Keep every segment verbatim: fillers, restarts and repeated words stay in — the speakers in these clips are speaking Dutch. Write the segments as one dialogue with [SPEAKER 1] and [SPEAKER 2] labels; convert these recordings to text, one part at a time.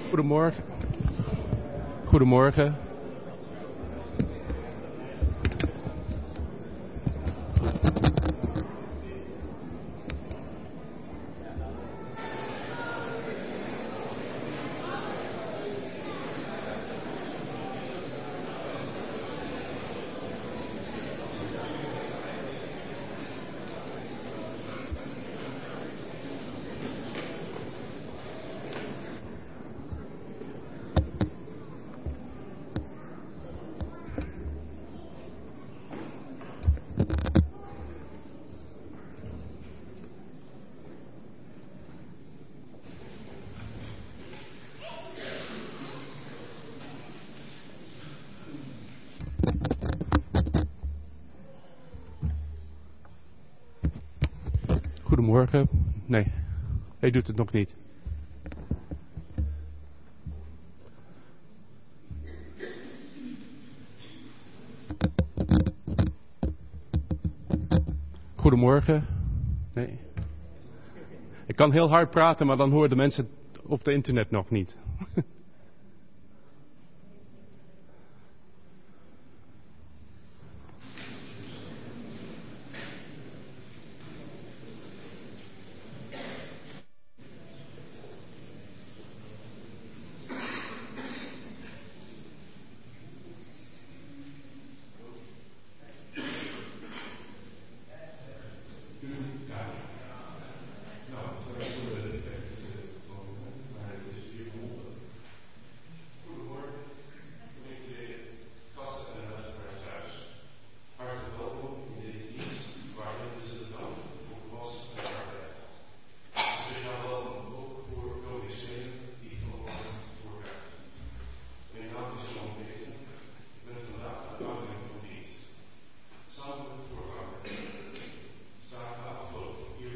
[SPEAKER 1] Goedemorgen. Goedemorgen. Goedemorgen. Nee, hij doet het nog niet. Goedemorgen. Nee. Ik kan heel hard praten, maar dan horen de mensen op het internet nog niet.
[SPEAKER 2] Samen met de voorganger. Staat de afgelopen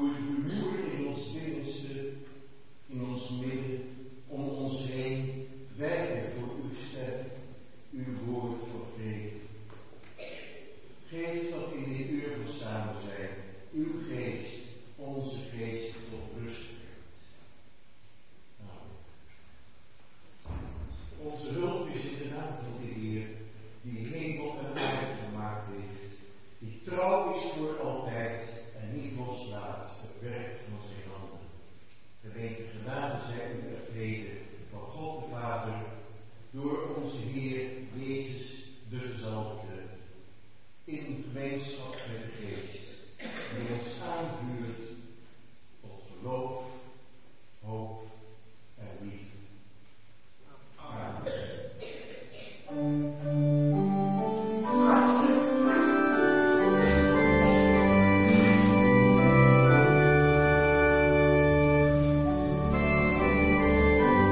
[SPEAKER 2] Doe het rumoer in ons binnenste, in ons midden, om ons heen, wijden voor uw stem, uw woord van vrede. Geef dat in dit uur van samen zijn, uw geest, onze geest tot rust brengt. Amen. Onze hulp is in de naam van de Heer, die hemel en aarde gemaakt heeft, die trouw is voor altijd en niet loslaat het werk van zijn handen. Gemeente genade zij u ervreden van God de Vader, door onze Heer Jezus de Gezalfde, in gemeenschap met de Geest, die ons aanvuurt tot geloof, hoop en liefde. Amen.
[SPEAKER 3] Thank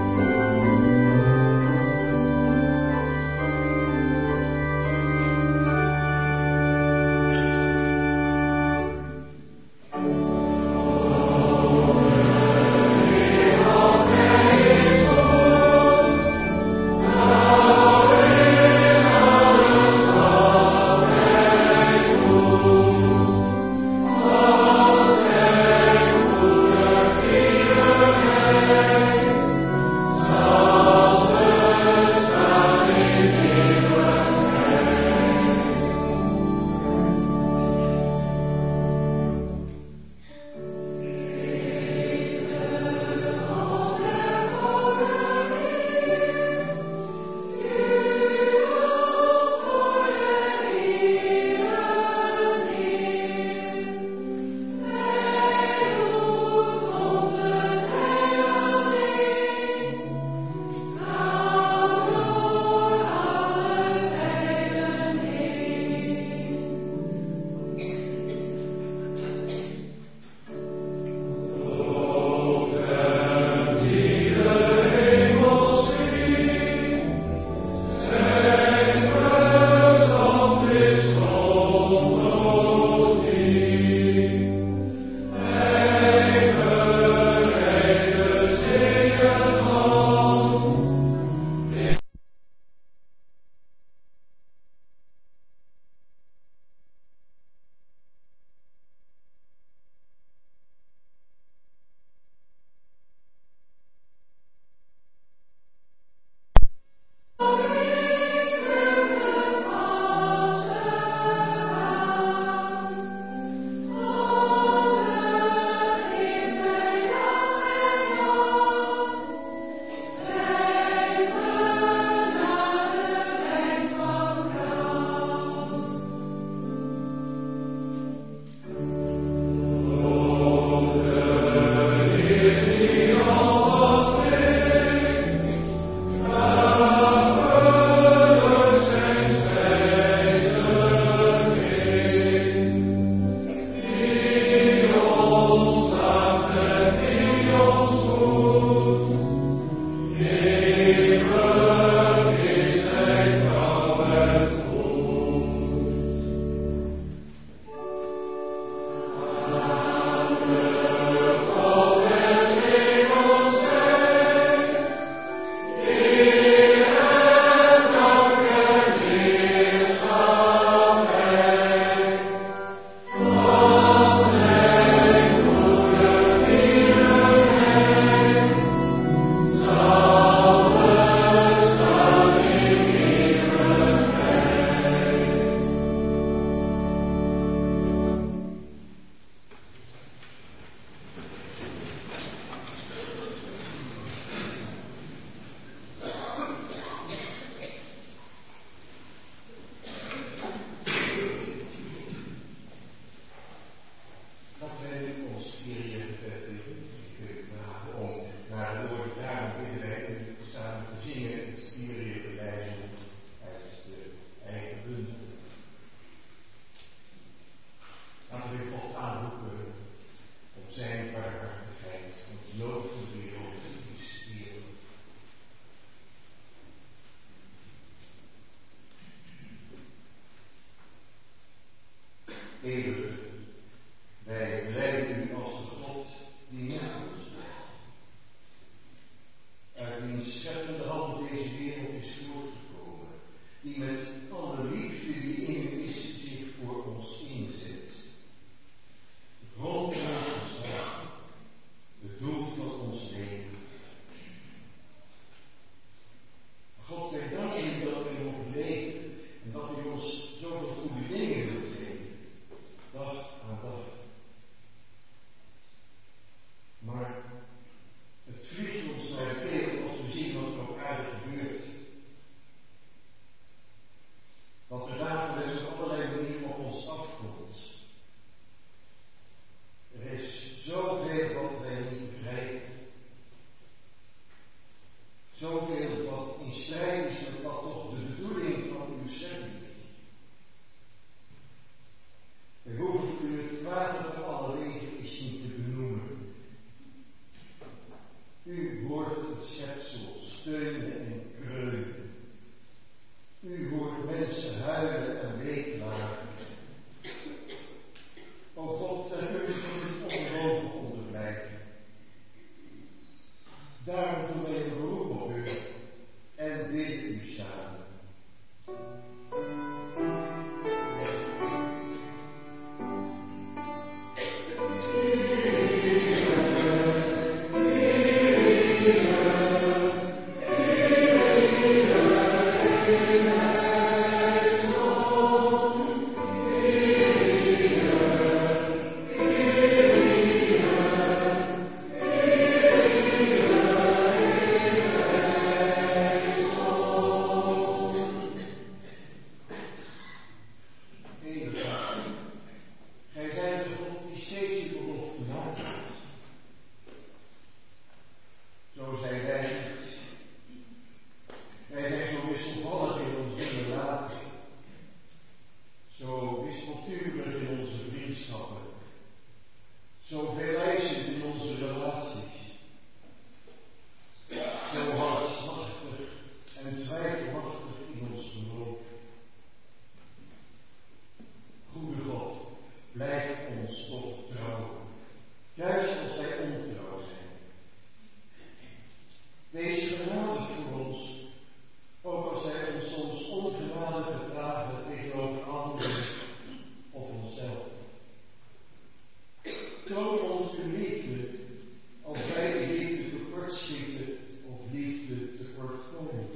[SPEAKER 2] de liefde, als wij de liefde tekortschieten of liefde tekort komen.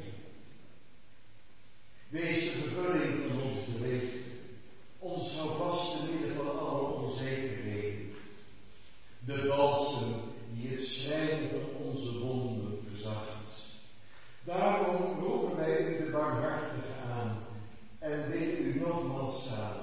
[SPEAKER 2] Wees de vervulling van onze leven, ons houvast te midden van alle onzekerheden, de balsem die het schrijnen van onze wonden verzacht. Daarom roepen wij u de barmhartige aan en bidden u nogmaals samen.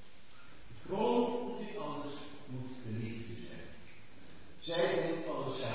[SPEAKER 2] Zij heeft alles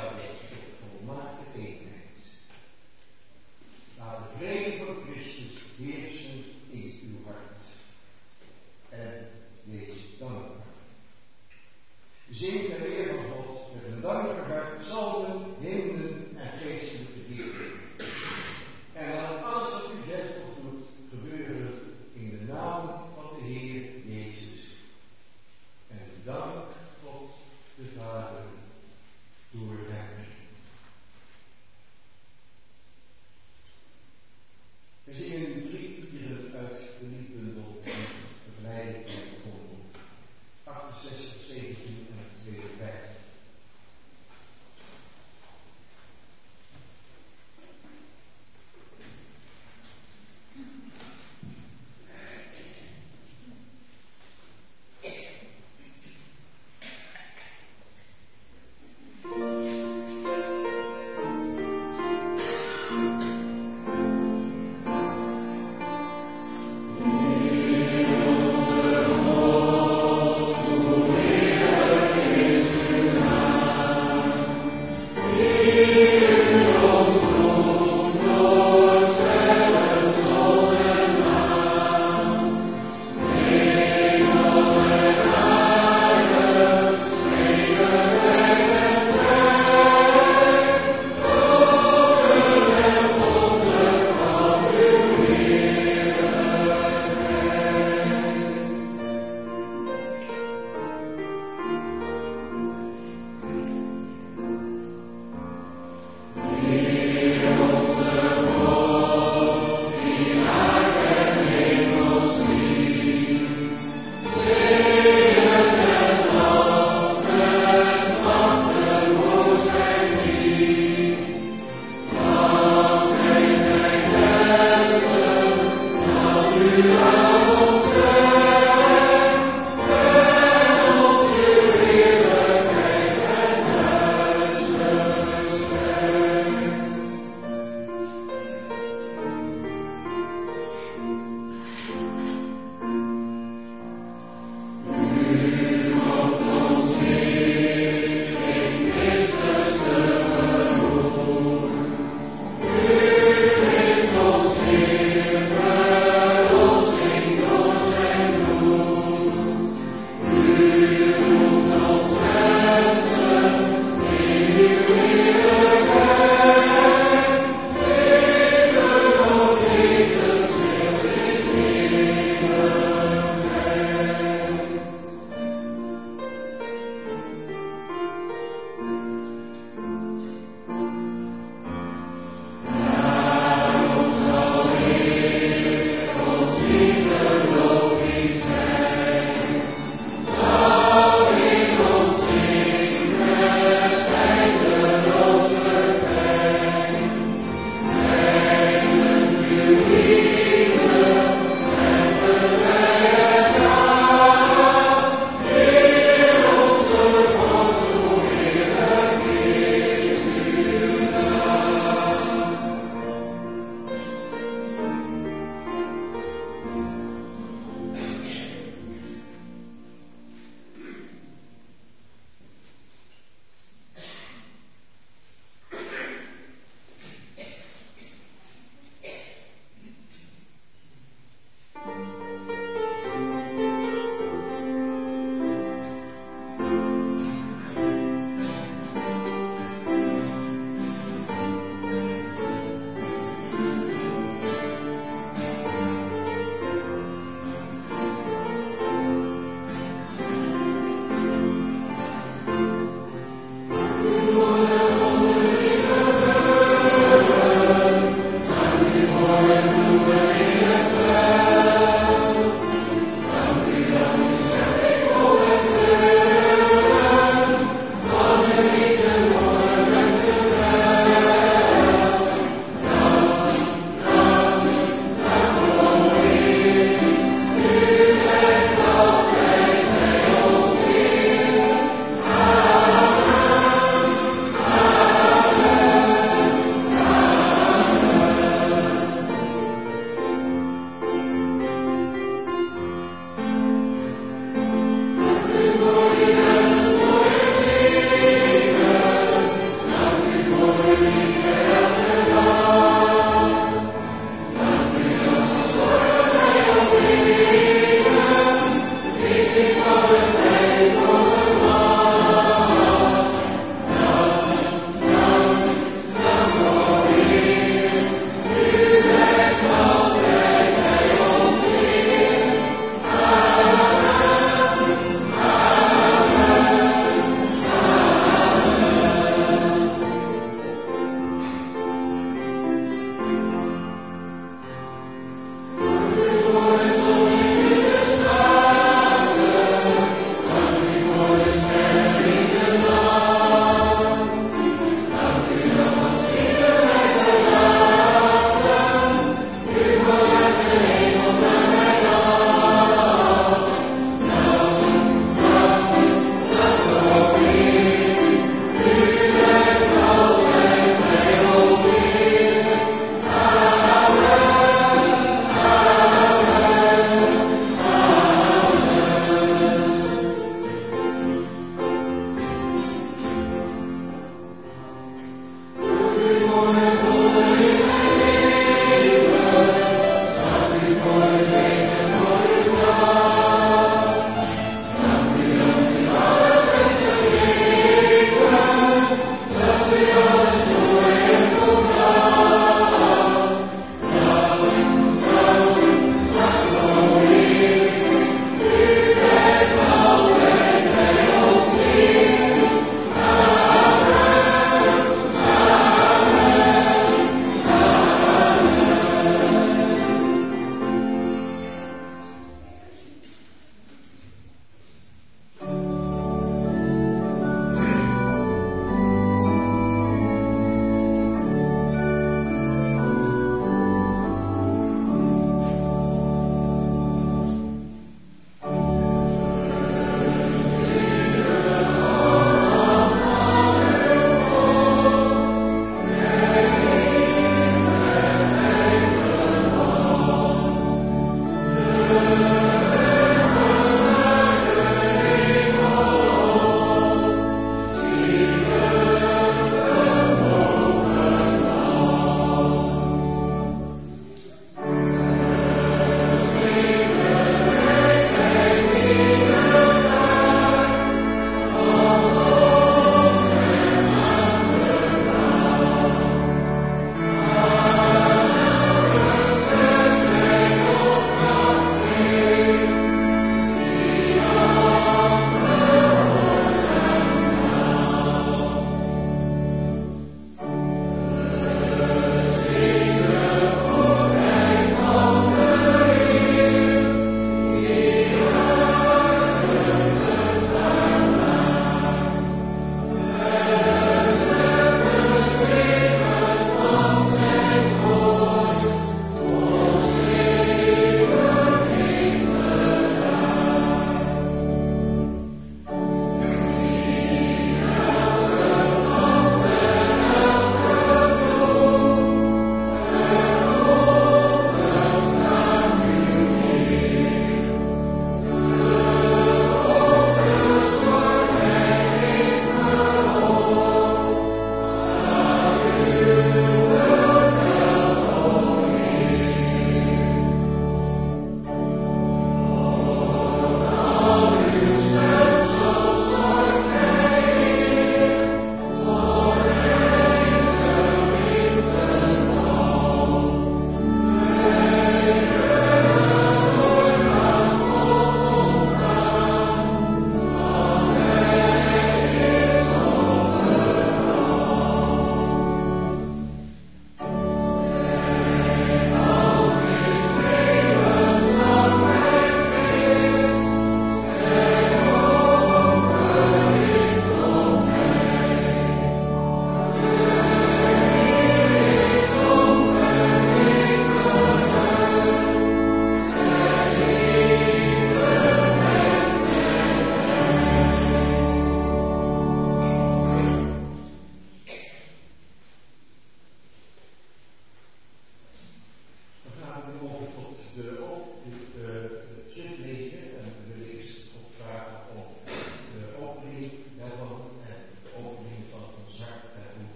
[SPEAKER 3] Amen.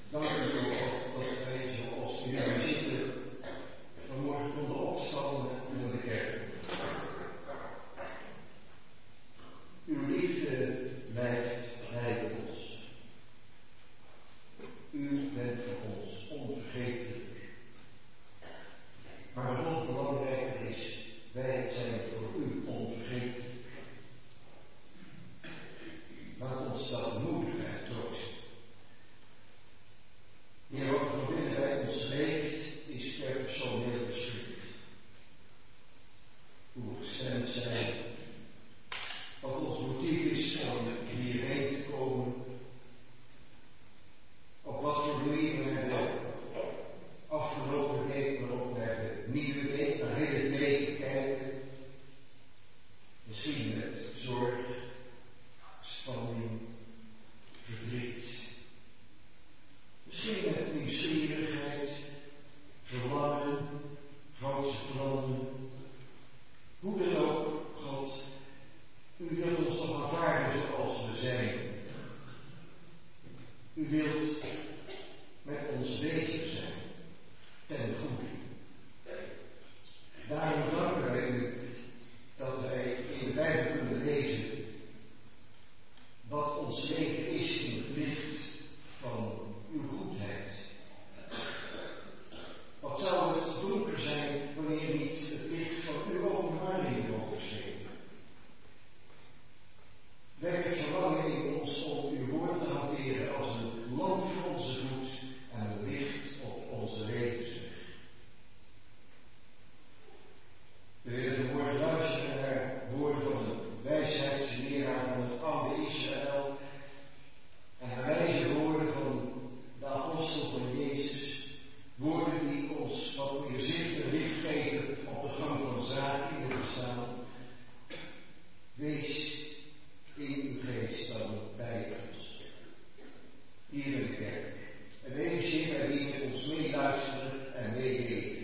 [SPEAKER 2] Dank u wel dat wij zoals we hier zitten vanmorgen konden opstaan voor de kerk. Uw liefde blijft bij ons. U bent voor ons onvergetelijk. Maar wat nog belangrijker is, wij zijn voor u onvergetelijk. Laat ons dat moedigheid troosten. Heer, wat er van binnen bij ons leeft, is per personeel beschreven. Hoe we gestemd zijn, wat ons motief is om hierheen te komen, op wat voor manier we hebben afgelopen week, maar ook naar de nieuwe week, naar heel het leven kijken. Misschien met zorg, spanning, verdriet. Misschien met nieuwsgierigheid, verlangen, grootse plannen. Hoe dan ook, God, u wilt ons toch aanvaarden zoals we zijn. U wilt met ons bezig zijn, ten goede. Daarom danken wij u dat wij in de Bijbel kunnen lezen wat ons leven is in het licht van uw goedheid. Wat zou het donker zijn wanneer niet het licht van uw openbaring mogen schijnen? Wek het verlangen in ons om uw woord te hanteren als een lamp voor onze voet en een licht op onze levensweg. We willen vanmorgen luisteren naar woorden van een wijsheidsleraar van het oude Israël en de wijze woorden van de apostel van Jezus. Woorden die ons wat meer zicht en licht geven op de gang van zaken in het bestaan. Wees in uw geest dan bij ons. Hier in de kerk. En wees hier bij wie met ons meeluisteren en meeleven.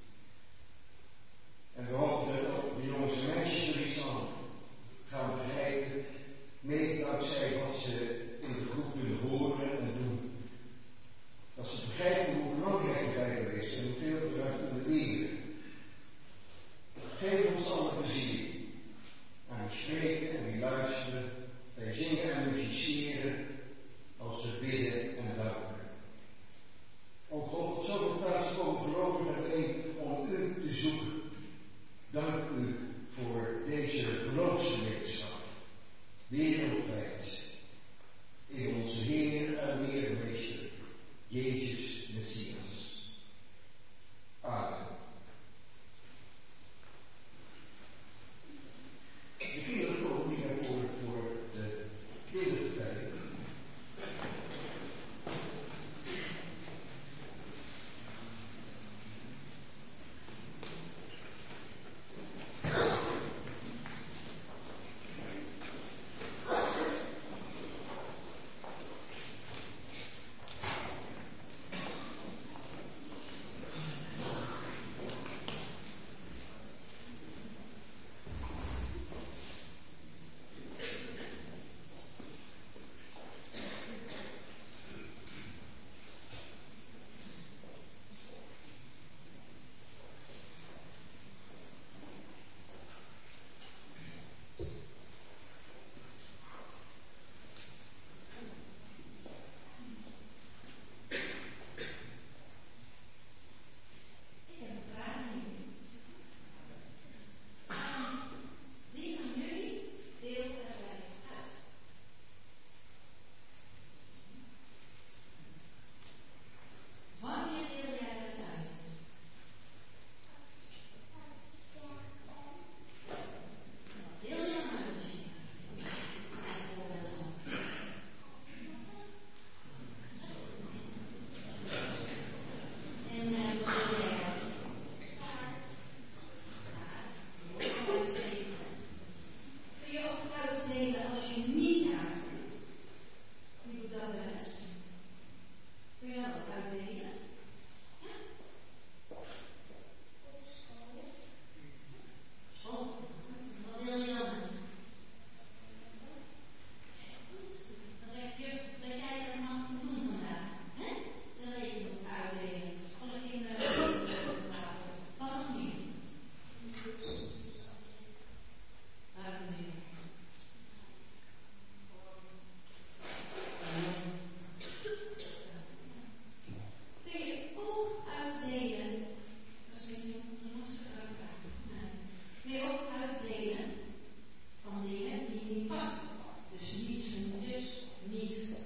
[SPEAKER 2] En we hopen dat ook de jongens en meisjes er iets aan gaan begrijpen. Mede dankzij wat ze in de groep kunnen horen en doen. Dat ze begrijpen hoe belangrijk de Bijbel is en hoeveel we eruit kunnen leren. Geef ons alle plezier aan het spreken en wie luisteren, bij zingen en musiceren, als we bidden en danken. O God, op zoveel plaatsen komen gelovigen bijeen om u te zoeken. Dank u voor deze geloofsgemeenschap, wereldwijd, in onze Heer en Leermeester, Jezus Messias. Amen. De kinderen komen niet naar voren voor de kindervertelling.
[SPEAKER 3] Dan zegt juf dat jij dat mag doen vandaag. Hè?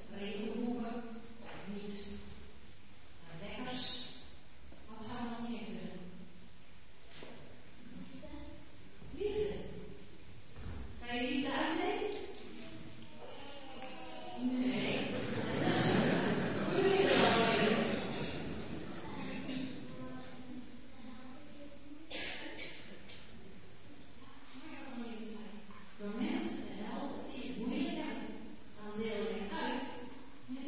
[SPEAKER 3] regenboeken, niet lekkers. Wat zou er nog meer kunnen? Liefde. Ga je liefde uitdelen? Nee. Hoe wil je dat dan leren? Door mensen te helpen die het moeilijk hebben, dan deel je uit met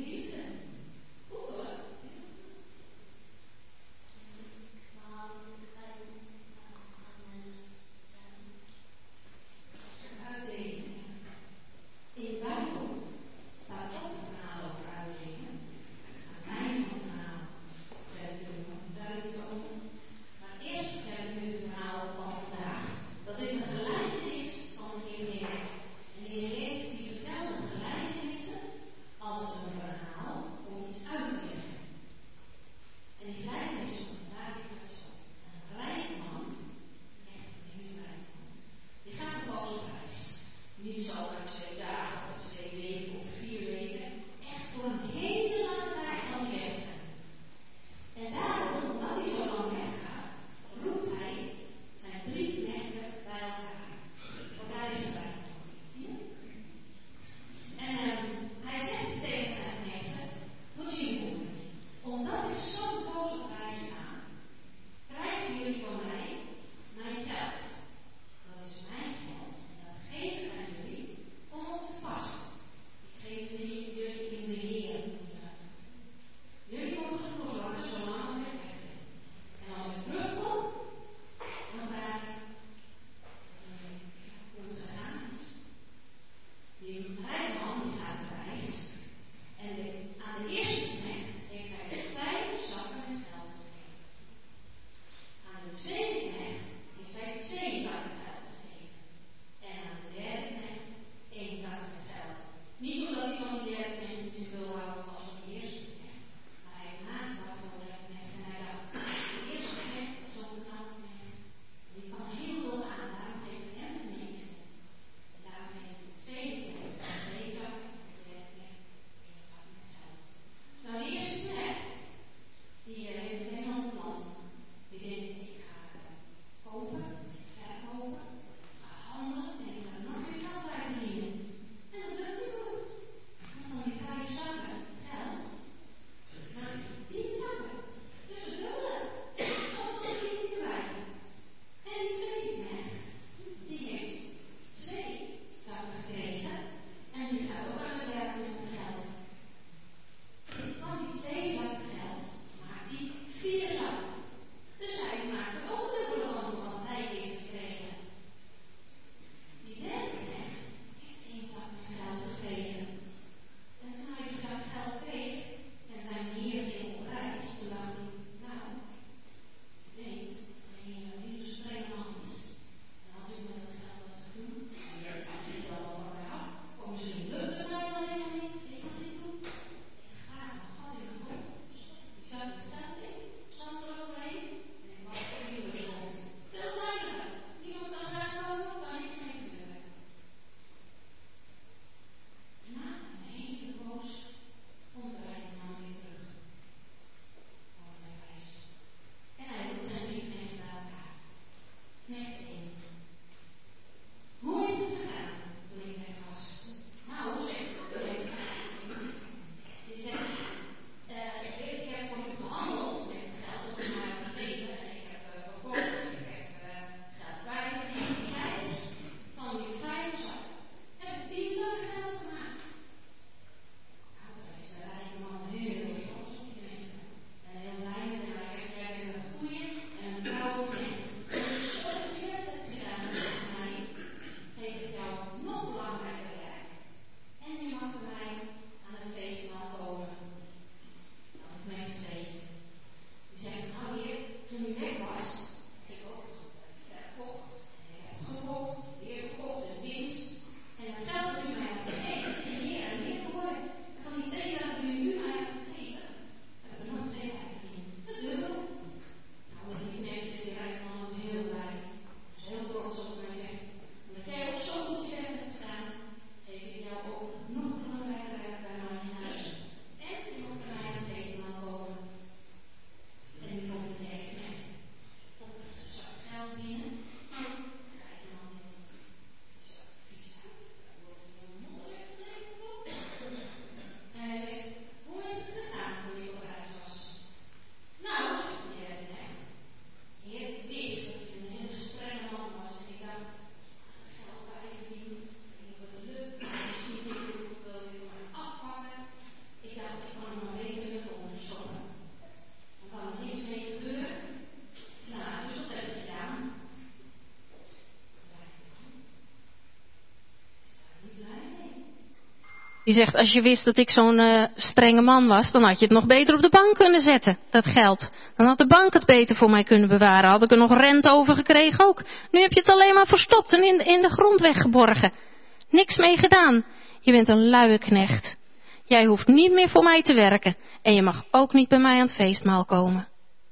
[SPEAKER 4] Die zegt, als je wist dat ik zo'n uh, strenge man was, dan had je het nog beter op de bank kunnen zetten, dat geld. Dan had de bank het beter voor mij kunnen bewaren. Had ik er nog rente over gekregen ook. Nu heb je het alleen maar verstopt en in de, in de grond weggeborgen. Niks mee gedaan. Je bent een luie knecht. Jij hoeft niet meer voor mij te werken. En je mag ook niet bij mij aan het feestmaal komen.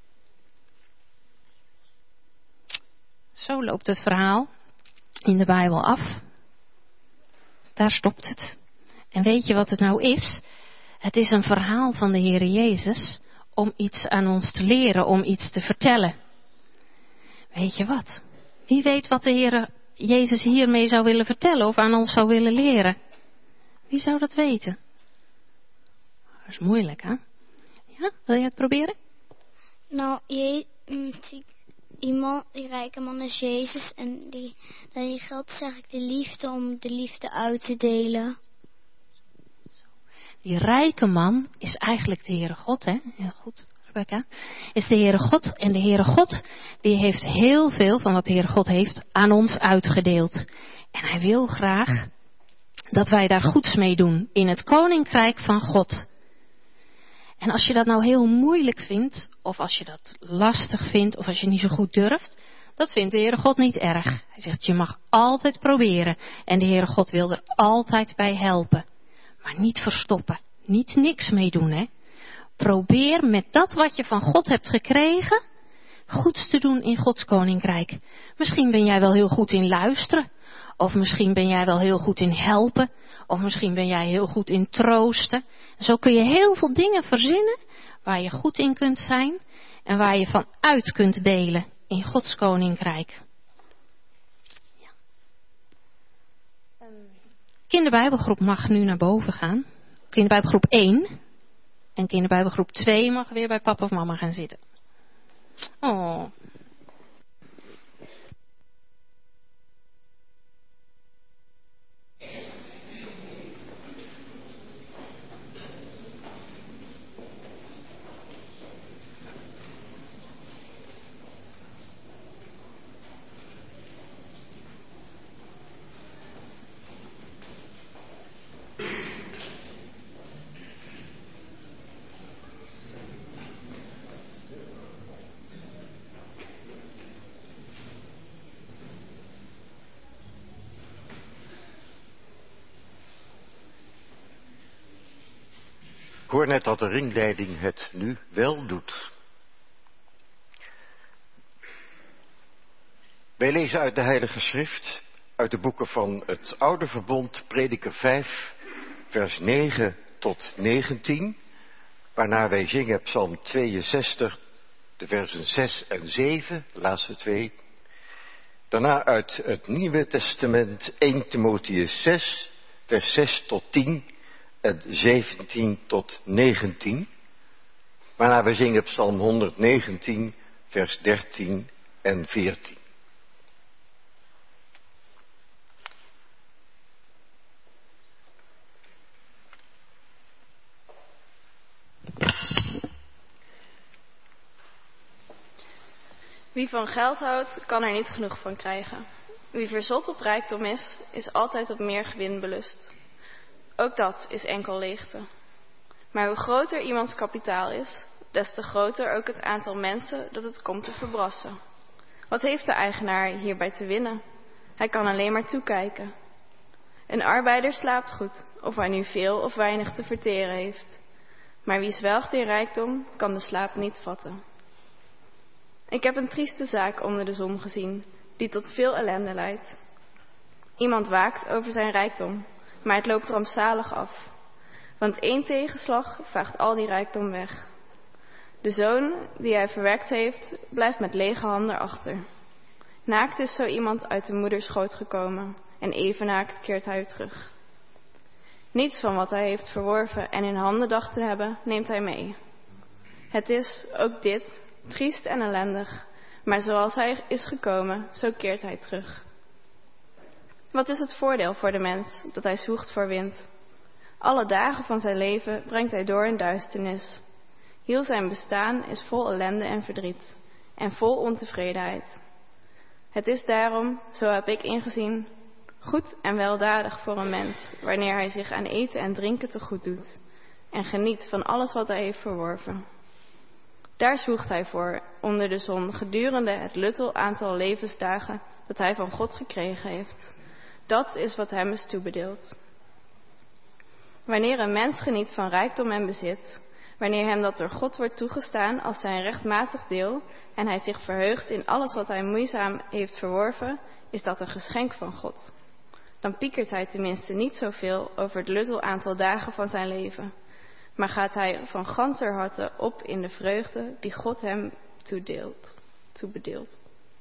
[SPEAKER 4] Zo loopt het verhaal in de Bijbel af. Daar stopt het. En weet je wat het nou is? Het is een verhaal van de Heere Jezus om iets aan ons te leren, om iets te vertellen. Weet je wat? Wie weet wat de Heere Jezus hiermee zou willen vertellen of aan ons zou willen leren? Wie zou dat weten? Dat is moeilijk, hè? Ja, wil je het proberen?
[SPEAKER 5] Nou, je, die, die, man, die rijke man is Jezus en die, die geld is eigenlijk de liefde om de liefde uit te delen.
[SPEAKER 4] Die rijke man is eigenlijk de Heere God, hè? Heel goed, Rebecca. Is de Heere God. En de Heere God, die heeft heel veel van wat de Heere God heeft aan ons uitgedeeld. En hij wil graag dat wij daar goeds mee doen in het koninkrijk van God. En als je dat nou heel moeilijk vindt, of als je dat lastig vindt, of als je niet zo goed durft, dat vindt de Heere God niet erg. Hij zegt, je mag altijd proberen. En de Heere God wil er altijd bij helpen. Maar niet verstoppen. Niet niks mee doen, hè. Probeer met dat wat je van God hebt gekregen, goeds te doen in Gods koninkrijk. Misschien ben jij wel heel goed in luisteren. Of misschien ben jij wel heel goed in helpen. Of misschien ben jij heel goed in troosten. En zo kun je heel veel dingen verzinnen waar je goed in kunt zijn. En waar je van uit kunt delen in Gods koninkrijk. Ja. Kinderbijbelgroep mag nu naar boven gaan. Kinderbijbelgroep één. En kinderbijbelgroep twee mag weer bij papa of mama gaan zitten. Oh.
[SPEAKER 6] Ik hoor net dat de ringleiding het nu wel doet. Wij lezen uit de Heilige Schrift, uit de boeken van het Oude Verbond, Prediker vijf, vers negen tot negentien, waarna wij zingen Psalm tweeënzestig, de versen zes en zeven, de laatste twee. Daarna uit het Nieuwe Testament, eerste Timotheüs zes, vers zes tot tien en zeventien tot negentien. Waarna we zingen Psalm honderdnegentien, vers dertien en veertien.
[SPEAKER 7] Wie van geld houdt, kan er niet genoeg van krijgen. Wie verzot op rijkdom is, is altijd op meer gewin belust. Ook dat is enkel leegte. Maar hoe groter iemands kapitaal is, des te groter ook het aantal mensen dat het komt te verbrassen. Wat heeft de eigenaar hierbij te winnen? Hij kan alleen maar toekijken. Een arbeider slaapt goed, of hij nu veel of weinig te verteren heeft. Maar wie zwelgt in rijkdom, kan de slaap niet vatten. Ik heb een trieste zaak onder de zon gezien, die tot veel ellende leidt. Iemand waakt over zijn rijkdom, maar het loopt rampzalig af. Want één tegenslag vaagt al die rijkdom weg. De zoon die hij verwerkt heeft, blijft met lege handen achter. Naakt is zo iemand uit de moederschoot gekomen en even naakt keert hij terug. Niets van wat hij heeft verworven en in handen dacht te hebben, neemt hij mee. Het is, ook dit, triest en ellendig, maar zoals hij is gekomen, zo keert hij terug. Wat is het voordeel voor de mens dat hij zwoegt voor wind? Alle dagen van zijn leven brengt hij door in duisternis. Heel zijn bestaan is vol ellende en verdriet en vol ontevredenheid. Het is daarom, zo heb ik ingezien, Goed en weldadig voor een mens, wanneer hij zich aan eten en drinken te goed doet en geniet van alles wat hij heeft verworven. Daar zwoegt hij voor, onder de zon, gedurende het luttel aantal levensdagen dat hij van God gekregen heeft. Dat is wat hem is toebedeeld. Wanneer een mens geniet van rijkdom en bezit, wanneer hem dat door God wordt toegestaan als zijn rechtmatig deel en hij zich verheugt in alles wat hij moeizaam heeft verworven, is dat een geschenk van God. Dan piekert hij tenminste niet zoveel over het luttel aantal dagen van zijn leven, maar gaat hij van ganser harte op in de vreugde die God hem toedeelt, toebedeelt.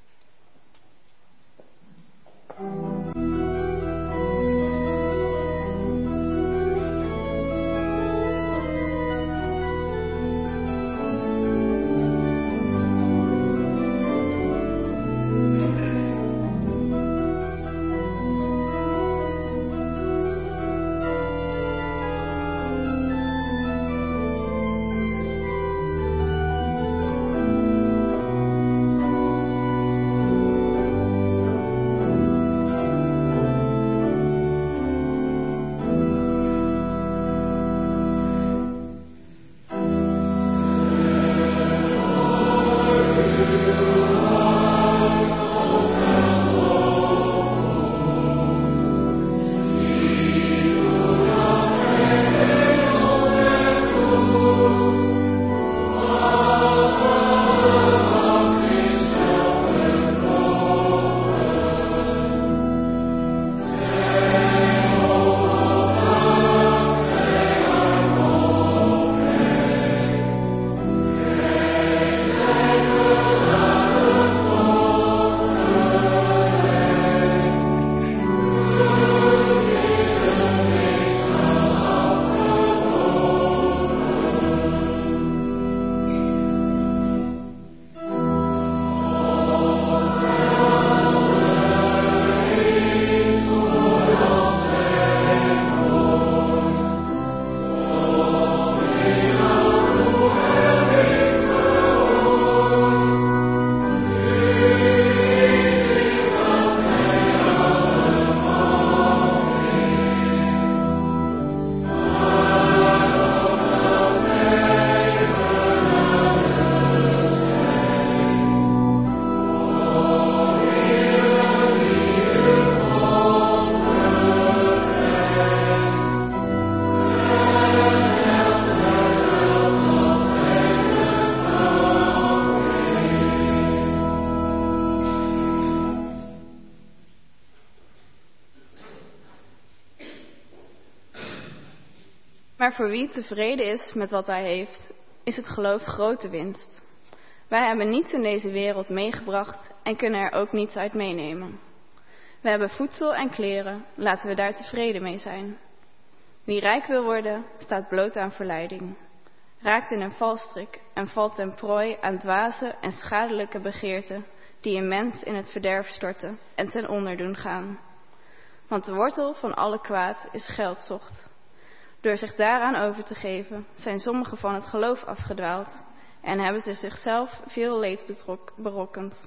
[SPEAKER 7] Maar voor wie tevreden is met wat hij heeft, is het geloof grote winst. Wij hebben niets in deze wereld meegebracht en kunnen er ook niets uit meenemen. We hebben voedsel en kleren, laten we daar tevreden mee zijn. Wie rijk wil worden, staat bloot aan verleiding, raakt in een valstrik en valt ten prooi aan dwaze en schadelijke begeerten die een mens in het verderf storten en ten onder doen gaan. Want de wortel van alle kwaad is geldzocht. Door zich daaraan over te geven, zijn sommigen van het geloof afgedwaald en hebben ze zichzelf veel leed betrok, berokkend.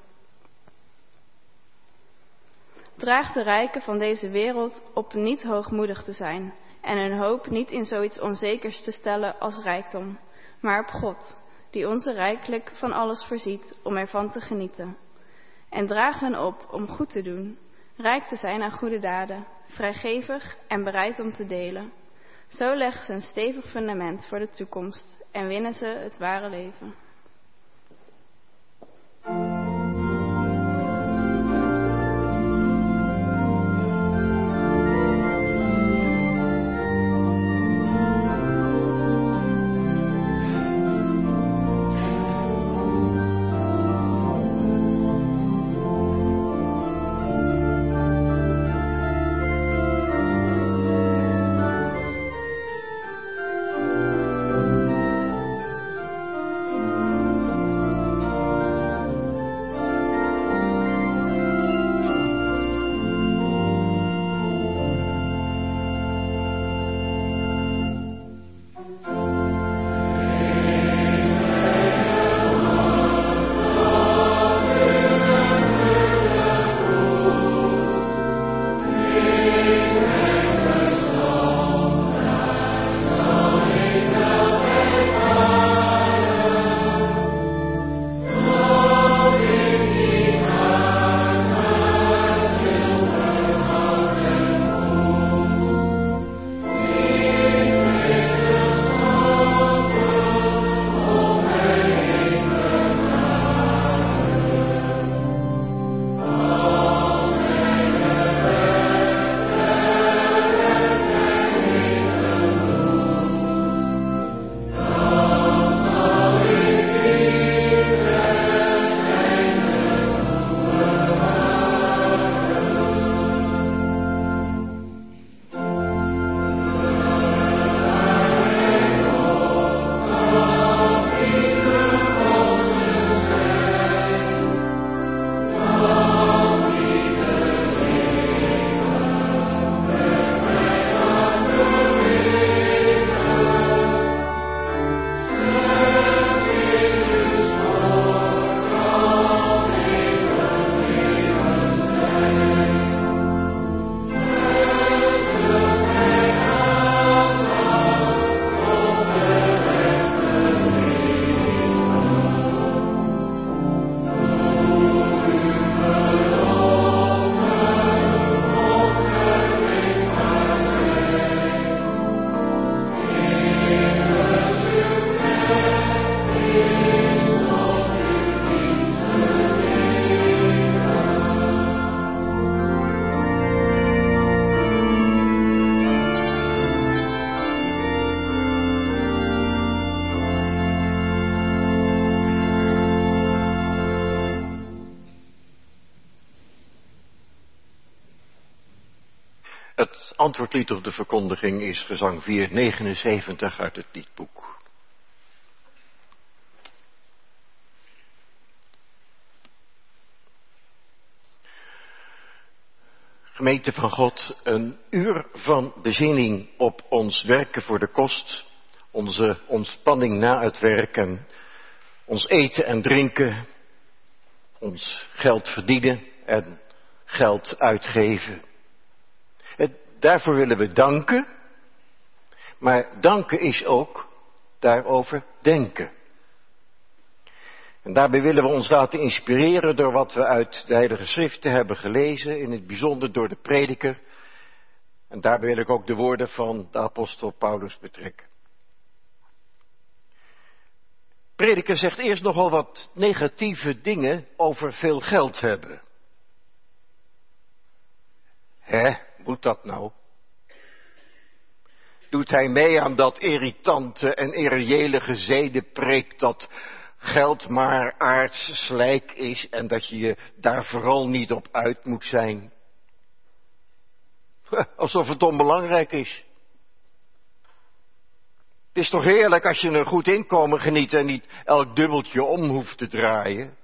[SPEAKER 7] Draag de rijken van deze wereld op niet hoogmoedig te zijn en hun hoop niet in zoiets onzekers te stellen als rijkdom, maar op God, die onze rijkelijk van alles voorziet om ervan te genieten. En draag hen op om goed te doen, rijk te zijn aan goede daden, vrijgevig en bereid om te delen. Zo leggen ze een stevig fundament voor de toekomst en winnen ze het ware leven.
[SPEAKER 6] Het antwoordlied op de verkondiging is gezang vier negenenzeventig uit het liedboek. Gemeente van God, een uur van bezinning op ons werken voor de kost, onze ontspanning na het werken, ons eten en drinken, ons geld verdienen en geld uitgeven. Het, daarvoor willen we danken, maar danken is ook daarover denken. En daarbij willen we ons laten inspireren door wat we uit de Heilige Schriften hebben gelezen, in het bijzonder door de prediker. En daarbij wil ik ook de woorden van de apostel Paulus betrekken. Prediker zegt eerst nogal wat negatieve dingen over veel geld hebben. Hè, moet dat nou? Doet hij mee aan dat irritante en irreële gezedenpreek dat geld maar aards slijk is en dat je je daar vooral niet op uit moet zijn? Alsof het onbelangrijk is. Het is toch heerlijk als je een goed inkomen geniet en niet elk dubbeltje om hoeft te draaien.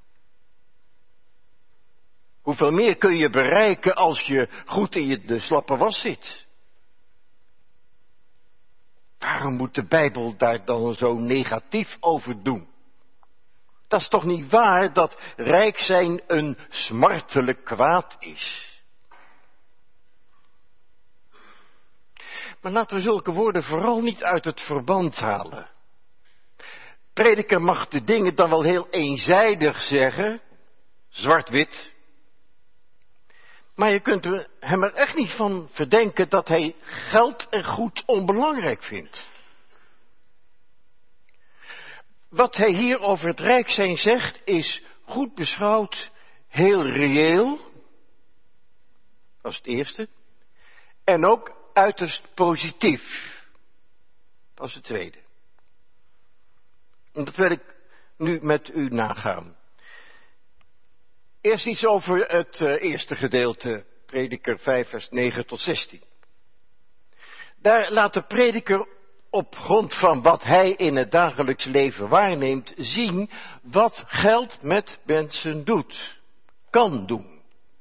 [SPEAKER 6] Hoeveel meer kun je bereiken als je goed in je de slappe was zit? Waarom moet de Bijbel daar dan zo negatief over doen? Dat is toch niet waar dat rijk zijn een smartelijk kwaad is? Maar laten we zulke woorden vooral niet uit het verband halen. Prediker mag de dingen dan wel heel eenzijdig zeggen, zwart-wit. Maar je kunt hem er echt niet van verdenken dat hij geld en goed onbelangrijk vindt. Wat hij hier over het rijk zijn zegt is goed beschouwd heel reëel. Dat is het eerste. En ook uiterst positief. Dat is het tweede. En dat wil ik nu met u nagaan. Eerst iets over het uh, eerste gedeelte, Prediker vijf vers negen tot zestien. Daar laat de prediker op grond van wat hij in het dagelijks leven waarneemt zien wat geld met mensen doet, kan doen.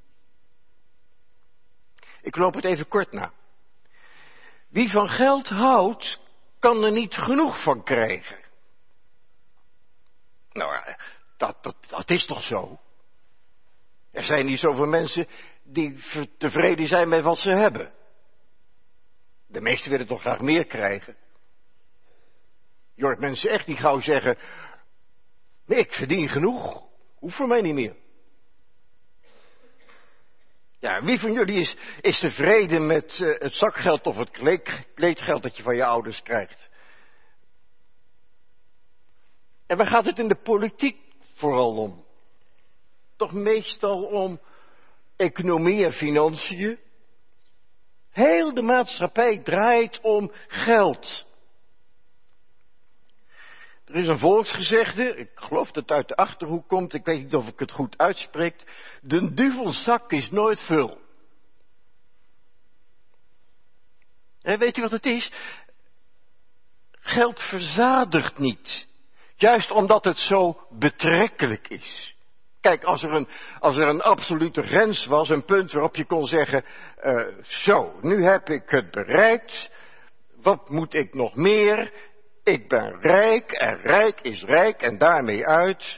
[SPEAKER 6] Ik loop het even kort na. Wie van geld houdt, kan er niet genoeg van krijgen. Nou, dat, dat, dat is toch zo? Er zijn niet zoveel mensen die tevreden zijn met wat ze hebben. De meesten willen toch graag meer krijgen. Je hoort mensen echt niet gauw zeggen, nee, ik verdien genoeg, hoeft voor mij niet meer. Ja, wie van jullie is, is tevreden met uh, het zakgeld of het kleed, kleedgeld dat je van je ouders krijgt? En waar gaat het in de politiek vooral om? Toch meestal om economie en financiën. Heel de maatschappij draait om geld. Er is een volksgezegde, ik geloof dat het uit de Achterhoek komt, ik weet niet of ik het goed uitspreek. De duvelzak is nooit vul. En weet u wat het is? Geld verzadigt niet. Juist omdat het zo betrekkelijk is. Kijk, als er een, als er een absolute grens was, een punt waarop je kon zeggen, uh, zo, nu heb ik het bereikt, wat moet ik nog meer? Ik ben rijk en rijk is rijk en daarmee uit.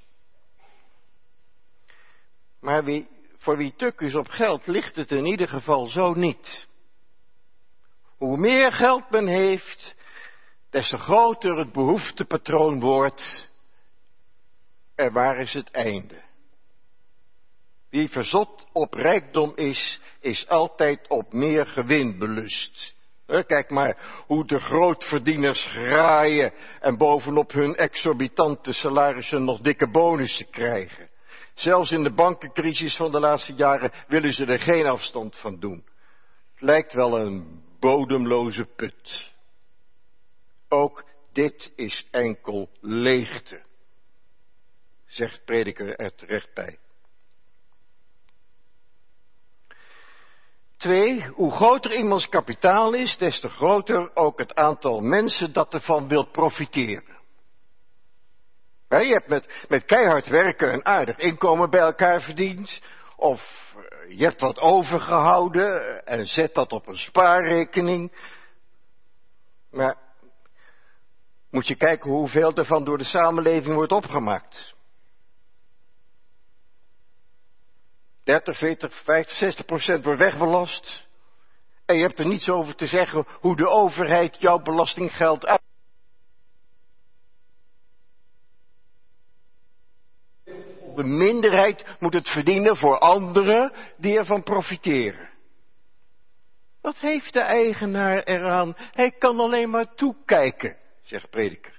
[SPEAKER 6] Maar wie, voor wie tuk is op geld ligt het in ieder geval zo niet. Hoe meer geld men heeft, des te groter het behoeftepatroon wordt. En waar is het einde? Wie verzot op rijkdom is, is altijd op meer gewin belust. Kijk maar hoe de grootverdieners graaien en bovenop hun exorbitante salarissen nog dikke bonussen krijgen. Zelfs in de bankencrisis van de laatste jaren willen ze er geen afstand van doen. Het lijkt wel een bodemloze put. Ook dit is enkel leegte, zegt prediker er terecht bij. Twee, hoe groter iemands kapitaal is, des te groter ook het aantal mensen dat ervan wil profiteren. He, je hebt met, met keihard werken een aardig inkomen bij elkaar verdiend. Of je hebt wat overgehouden en zet dat op een spaarrekening. Maar moet je kijken hoeveel ervan door de samenleving wordt opgemaakt. dertig, veertig, vijftig, zestig procent wordt wegbelast. En je hebt er niets over te zeggen hoe de overheid jouw belastinggeld uit. De minderheid moet het verdienen voor anderen die ervan profiteren. Wat heeft de eigenaar eraan? Hij kan alleen maar toekijken, zegt prediker.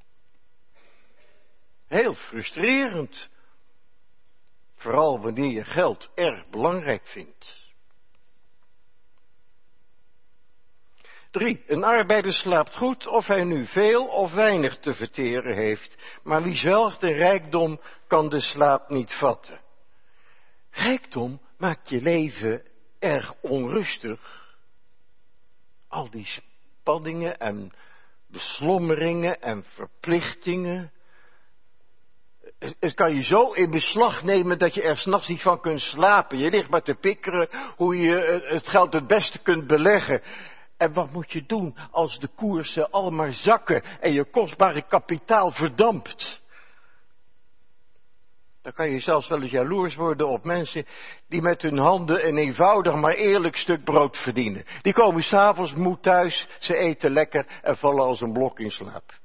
[SPEAKER 6] Heel frustrerend. Vooral wanneer je geld erg belangrijk vindt. Drie, een arbeider slaapt goed of hij nu veel of weinig te verteren heeft. Maar wie zwelgt de rijkdom kan de slaap niet vatten. Rijkdom maakt je leven erg onrustig. Al die spanningen en beslommeringen en verplichtingen. Het kan je zo in beslag nemen dat je er 's nachts niet van kunt slapen. Je ligt maar te pikkeren hoe je het geld het beste kunt beleggen. En wat moet je doen als de koersen allemaal zakken en je kostbare kapitaal verdampt? Dan kan je zelfs wel eens jaloers worden op mensen die met hun handen een eenvoudig maar eerlijk stuk brood verdienen. Die komen 's avonds moe thuis, ze eten lekker en vallen als een blok in slaap.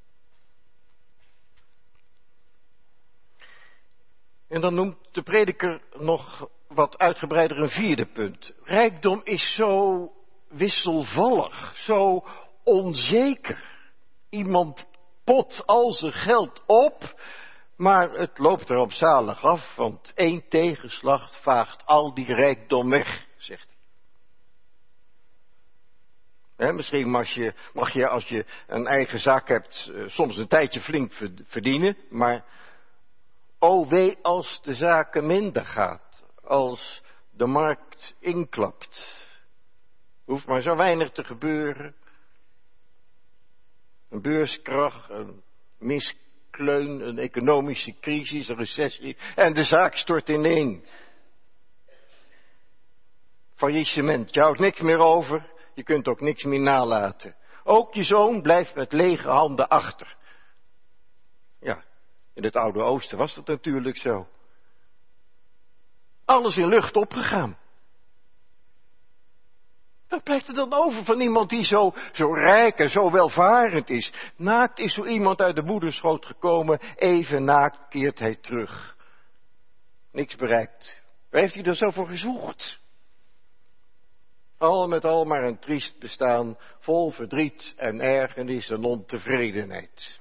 [SPEAKER 6] En dan noemt de prediker nog wat uitgebreider een vierde punt. Rijkdom is zo wisselvallig, zo onzeker. Iemand pot al zijn geld op, maar het loopt erop zalig af, want één tegenslag vaagt al die rijkdom weg, zegt hij. He, misschien mag je, mag je als je een eigen zaak hebt, soms een tijdje flink verdienen, maar o wee als de zaken minder gaat, als de markt inklapt. Hoeft maar zo weinig te gebeuren. Een beurskrach, een miskleun, een economische crisis, een recessie en de zaak stort ineen. Faillissement, je houdt niks meer over, je kunt ook niks meer nalaten. Ook je zoon blijft met lege handen achter. Ja, in het Oude Oosten was dat natuurlijk zo. Alles in lucht opgegaan. Wat blijft er dan over van iemand die zo, zo rijk en zo welvarend is? Naakt is zo iemand uit de moederschoot gekomen, even naakt keert hij terug. Niks bereikt. Waar heeft hij er zo voor gezwoegd? Al met al maar een triest bestaan, vol verdriet en ergernis en ontevredenheid.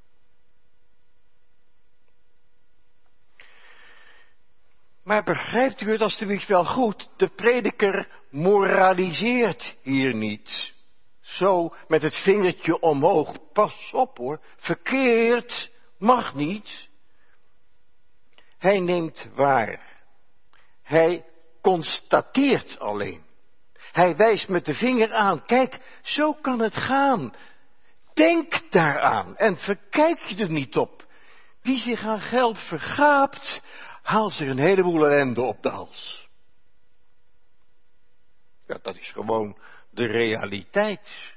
[SPEAKER 6] Maar begrijpt u het alstublieft wel goed, de prediker moraliseert hier niet. Zo met het vingertje omhoog, pas op hoor, verkeerd, mag niet. Hij neemt waar. Hij constateert alleen. Hij wijst met de vinger aan, kijk, zo kan het gaan. Denk daaraan en verkijk je er niet op. Wie zich aan geld vergaapt, haalt zich een heleboel ellende op de hals. Ja, dat is gewoon de realiteit.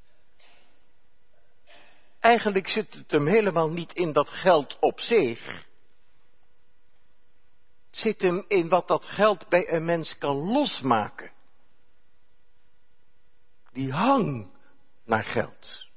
[SPEAKER 6] Eigenlijk zit het hem helemaal niet in dat geld op zich. Het zit hem in wat dat geld bij een mens kan losmaken. Die hang naar geld.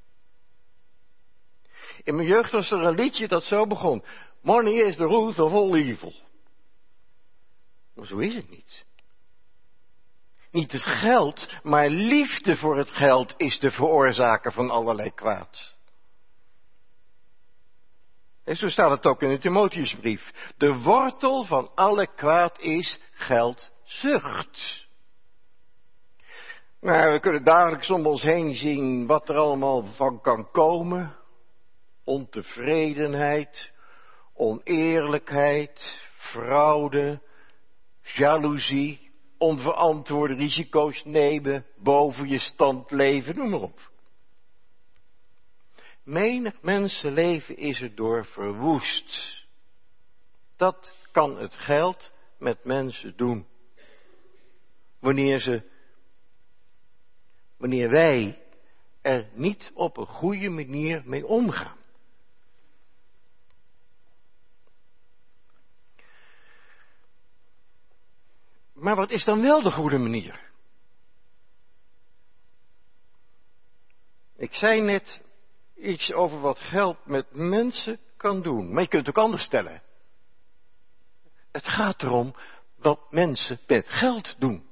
[SPEAKER 6] In mijn jeugd was er een liedje dat zo begon. Money is the root of all evil. Maar zo is het niet. Niet het geld, maar liefde voor het geld is de veroorzaker van allerlei kwaad. En zo staat het ook in de Timotheusbrief. De wortel van alle kwaad is geldzucht. Maar we kunnen dagelijks om ons heen zien wat er allemaal van kan komen. Ontevredenheid, oneerlijkheid, fraude, jaloezie, onverantwoorde risico's nemen, boven je stand leven, noem maar op. Menig mensenleven is erdoor verwoest. Dat kan het geld met mensen doen. Wanneer ze, wanneer wij er niet op een goede manier mee omgaan. Maar wat is dan wel de goede manier? Ik zei net iets over wat geld met mensen kan doen. Maar je kunt het ook anders stellen. Het gaat erom wat mensen met geld doen.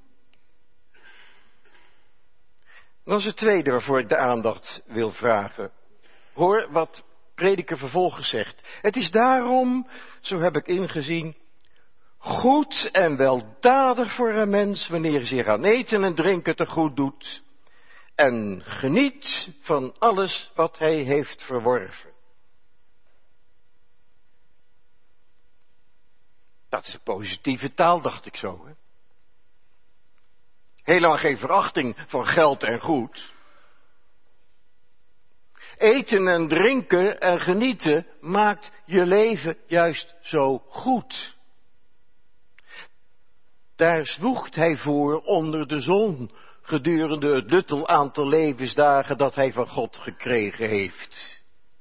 [SPEAKER 6] Dat is het tweede waarvoor ik de aandacht wil vragen. Hoor wat prediker vervolgens zegt. Het is daarom, zo heb ik ingezien, goed en weldadig voor een mens wanneer hij zich aan eten en drinken te goed doet en geniet van alles wat hij heeft verworven. Dat is een positieve taal, dacht ik zo. Hè? Helemaal geen verachting van geld en goed. Eten en drinken en genieten maakt je leven juist zo goed. Daar zwoegt hij voor onder de zon gedurende het luttel aantal levensdagen dat hij van God gekregen heeft.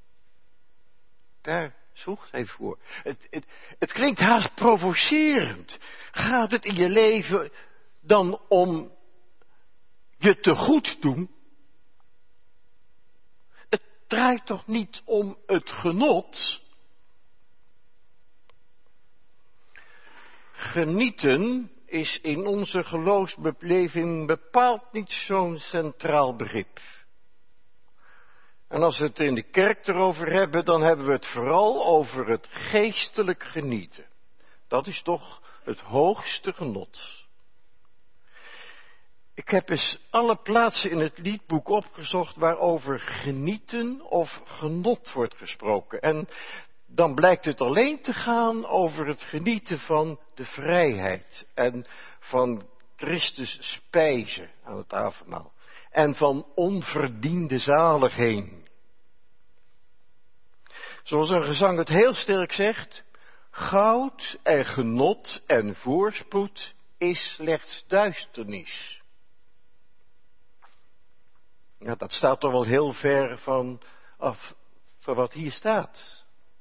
[SPEAKER 6] Daar zwoegt hij voor. Het, het, het klinkt haast provocerend. Gaat het in je leven dan om je te goed doen? Het draait toch niet om het genot? Genieten is in onze geloofsbeleving bepaald niet zo'n centraal begrip. En als we het in de kerk erover hebben, dan hebben we het vooral over het geestelijk genieten. Dat is toch het hoogste genot. Ik heb eens alle plaatsen in het liedboek opgezocht waarover genieten of genot wordt gesproken. En dan blijkt het alleen te gaan over het genieten van de vrijheid en van Christus spijzen aan het avondmaal en van onverdiende zaligheid. Zoals een gezang het heel sterk zegt, goud en genot en voorspoed is slechts duisternis. Ja, dat staat toch wel heel ver van af van wat hier staat.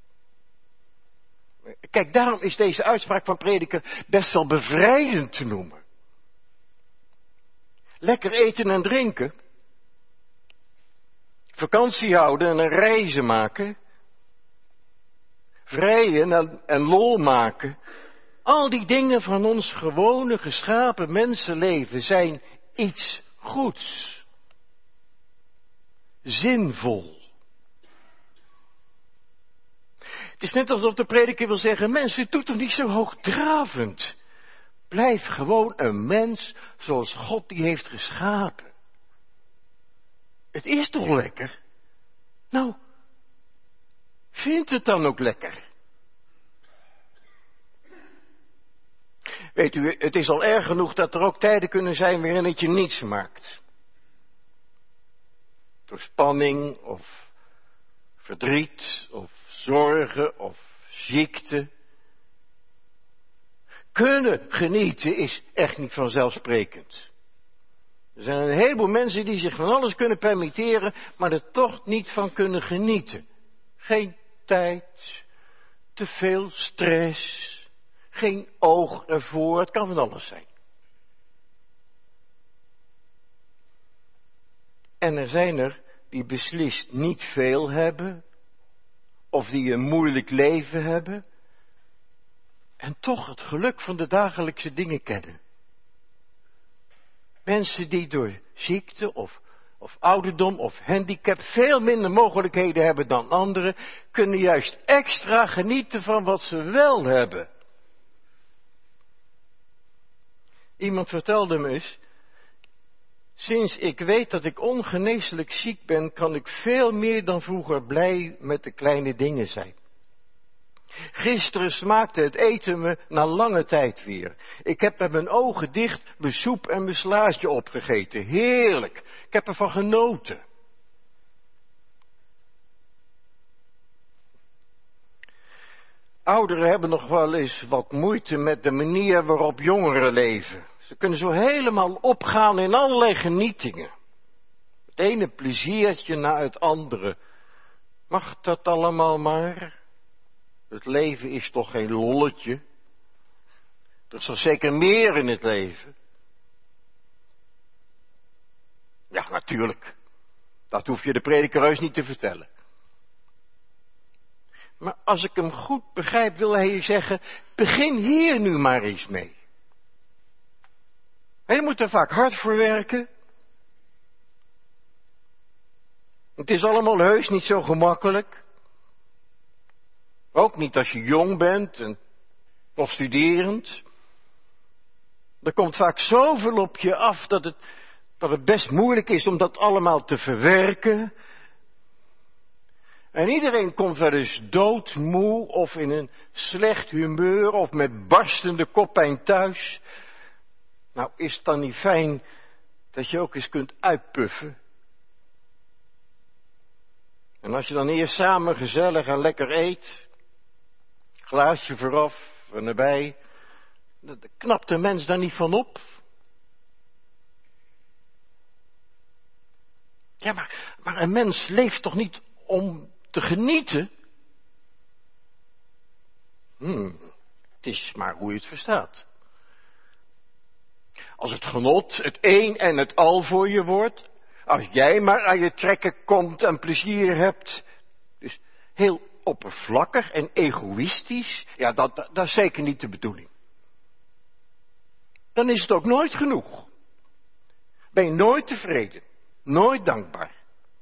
[SPEAKER 6] Kijk, daarom is deze uitspraak van prediker best wel bevrijdend te noemen. Lekker eten en drinken. Vakantie houden en reizen maken. Vrijen en, en lol maken. Al die dingen van ons gewone geschapen mensenleven zijn iets goeds. Zinvol. Het is net alsof de prediker wil zeggen, mensen, doe toch niet zo hoogdravend. Blijf gewoon een mens zoals God die heeft geschapen. Het is toch lekker? Nou, vind het dan ook lekker. Weet u, het is al erg genoeg dat er ook tijden kunnen zijn waarin het je niets maakt. Door spanning of verdriet of zorgen of ziekte. Kunnen genieten is echt niet vanzelfsprekend. Er zijn een heleboel mensen die zich van alles kunnen permitteren, maar er toch niet van kunnen genieten. Geen tijd, te veel stress, geen oog ervoor, het kan van alles zijn. En er zijn er die beslist niet veel hebben, of die een moeilijk leven hebben, en toch het geluk van de dagelijkse dingen kennen. Mensen die door ziekte of, of ouderdom of handicap veel minder mogelijkheden hebben dan anderen, kunnen juist extra genieten van wat ze wel hebben. Iemand vertelde me eens, sinds ik weet dat ik ongeneeslijk ziek ben, kan ik veel meer dan vroeger blij met de kleine dingen zijn. Gisteren smaakte het eten me na lange tijd weer. Ik heb met mijn ogen dicht mijn soep en mijn slaatje opgegeten. Heerlijk. Ik heb ervan genoten. Ouderen hebben nog wel eens wat moeite met de manier waarop jongeren leven. Ze kunnen zo helemaal opgaan in allerlei genietingen. Het ene pleziertje na het andere. Mag dat allemaal maar? Het leven is toch geen lolletje? Er is toch zeker meer in het leven? Ja, natuurlijk. Dat hoef je de prediker heus niet te vertellen. Maar als ik hem goed begrijp, wil hij zeggen, begin hier nu maar eens mee. Je moet er vaak hard voor werken. Het is allemaal heus niet zo gemakkelijk. Ook niet als je jong bent en of studerend. Er komt vaak zoveel op je af dat het, dat het best moeilijk is om dat allemaal te verwerken. En iedereen komt wel eens doodmoe of in een slecht humeur of met barstende koppijn thuis. Nou, is het dan niet fijn dat je ook eens kunt uitpuffen? En als je dan eerst samen gezellig en lekker eet, glaasje vooraf en erbij, daar knapt de mens daar niet van op. Ja, maar, maar een mens leeft toch niet om te genieten? Hmm, het is maar hoe je het verstaat. Als het genot het een en het al voor je wordt, als jij maar aan je trekken komt en plezier hebt, dus heel oppervlakkig en egoïstisch, ja, dat, dat, dat is zeker niet de bedoeling. Dan is het ook nooit genoeg. Ben je nooit tevreden, nooit dankbaar.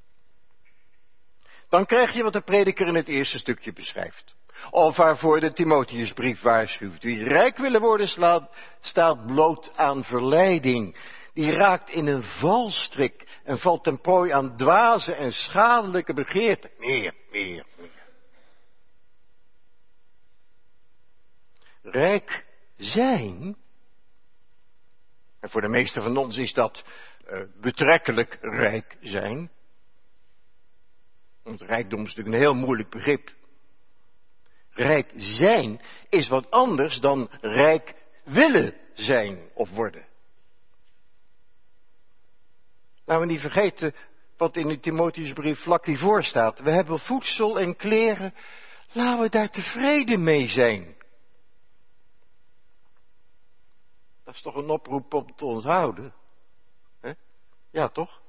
[SPEAKER 6] Dan krijg je wat de prediker in het eerste stukje beschrijft. Of waarvoor de Timotheusbrief waarschuwt. Wie rijk willen worden slaat, staat bloot aan verleiding. Die raakt in een valstrik en valt ten prooi aan dwaze en schadelijke begeerten. Meer, meer, meer. Rijk zijn, en voor de meesten van ons is dat uh, betrekkelijk rijk zijn. Want rijkdom is natuurlijk een heel moeilijk begrip. Rijk zijn is wat anders dan rijk willen zijn of worden. Laten we niet vergeten wat in de Timotheusbrief vlak hiervoor staat. We hebben voedsel en kleren. Laten we daar tevreden mee zijn. Dat is toch een oproep om te onthouden? He? Ja, toch?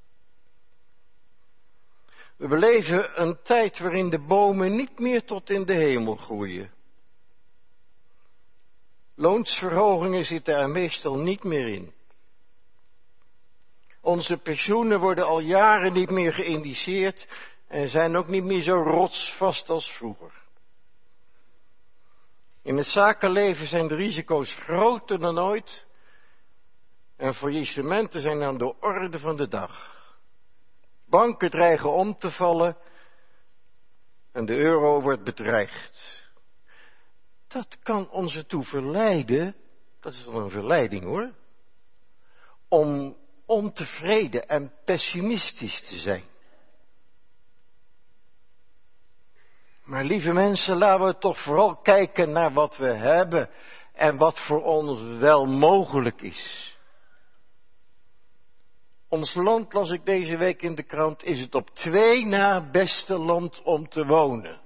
[SPEAKER 6] We beleven een tijd waarin de bomen niet meer tot in de hemel groeien. Loonsverhogingen zitten er meestal niet meer in. Onze pensioenen worden al jaren niet meer geïndiceerd en zijn ook niet meer zo rotsvast als vroeger. In het zakenleven zijn de risico's groter dan ooit en faillissementen zijn aan de orde van de dag. Banken dreigen om te vallen en de euro wordt bedreigd. Dat kan ons ertoe verleiden, dat is dan een verleiding hoor, om ontevreden en pessimistisch te zijn. Maar lieve mensen, laten we toch vooral kijken naar wat we hebben en wat voor ons wel mogelijk is. Ons land, las ik deze week in de krant, is het op twee na beste land om te wonen.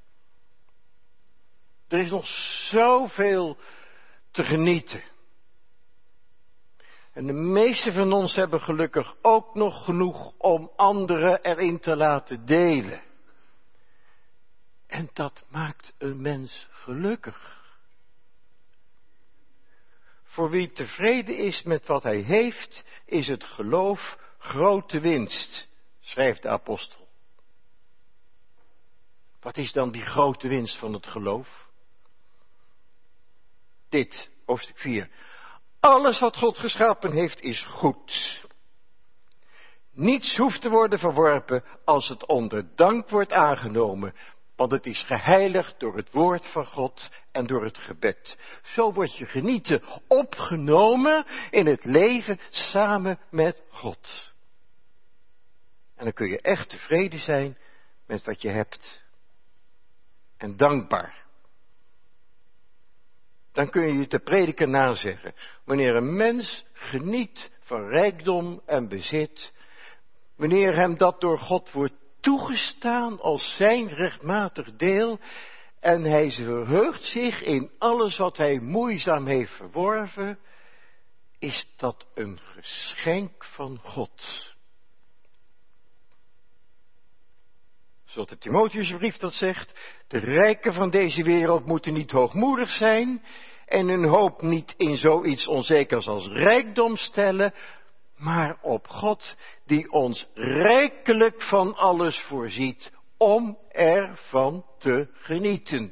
[SPEAKER 6] Er is nog zoveel te genieten. En de meesten van ons hebben gelukkig ook nog genoeg om anderen erin te laten delen. En dat maakt een mens gelukkig. Voor wie tevreden is met wat hij heeft, is het geloof grote winst, schrijft de apostel. Wat is dan die grote winst van het geloof? Dit, hoofdstuk vier. Alles wat God geschapen heeft is goed. Niets hoeft te worden verworpen als het onder dank wordt aangenomen. Want het is geheiligd door het woord van God en door het gebed. Zo wordt je genieten opgenomen in het leven samen met God. En dan kun je echt tevreden zijn met wat je hebt. En dankbaar. Dan kun je je te prediker nazeggen. Wanneer een mens geniet van rijkdom en bezit. Wanneer hem dat door God wordt toegestaan als zijn rechtmatig deel. En hij verheugt zich in alles wat hij moeizaam heeft verworven. Is dat een geschenk van God. Zoals de Timotheusbrief dat zegt. De rijken van deze wereld moeten niet hoogmoedig zijn. En hun hoop niet in zoiets onzekers als rijkdom stellen. Maar op God die ons rijkelijk van alles voorziet. Om ervan te genieten.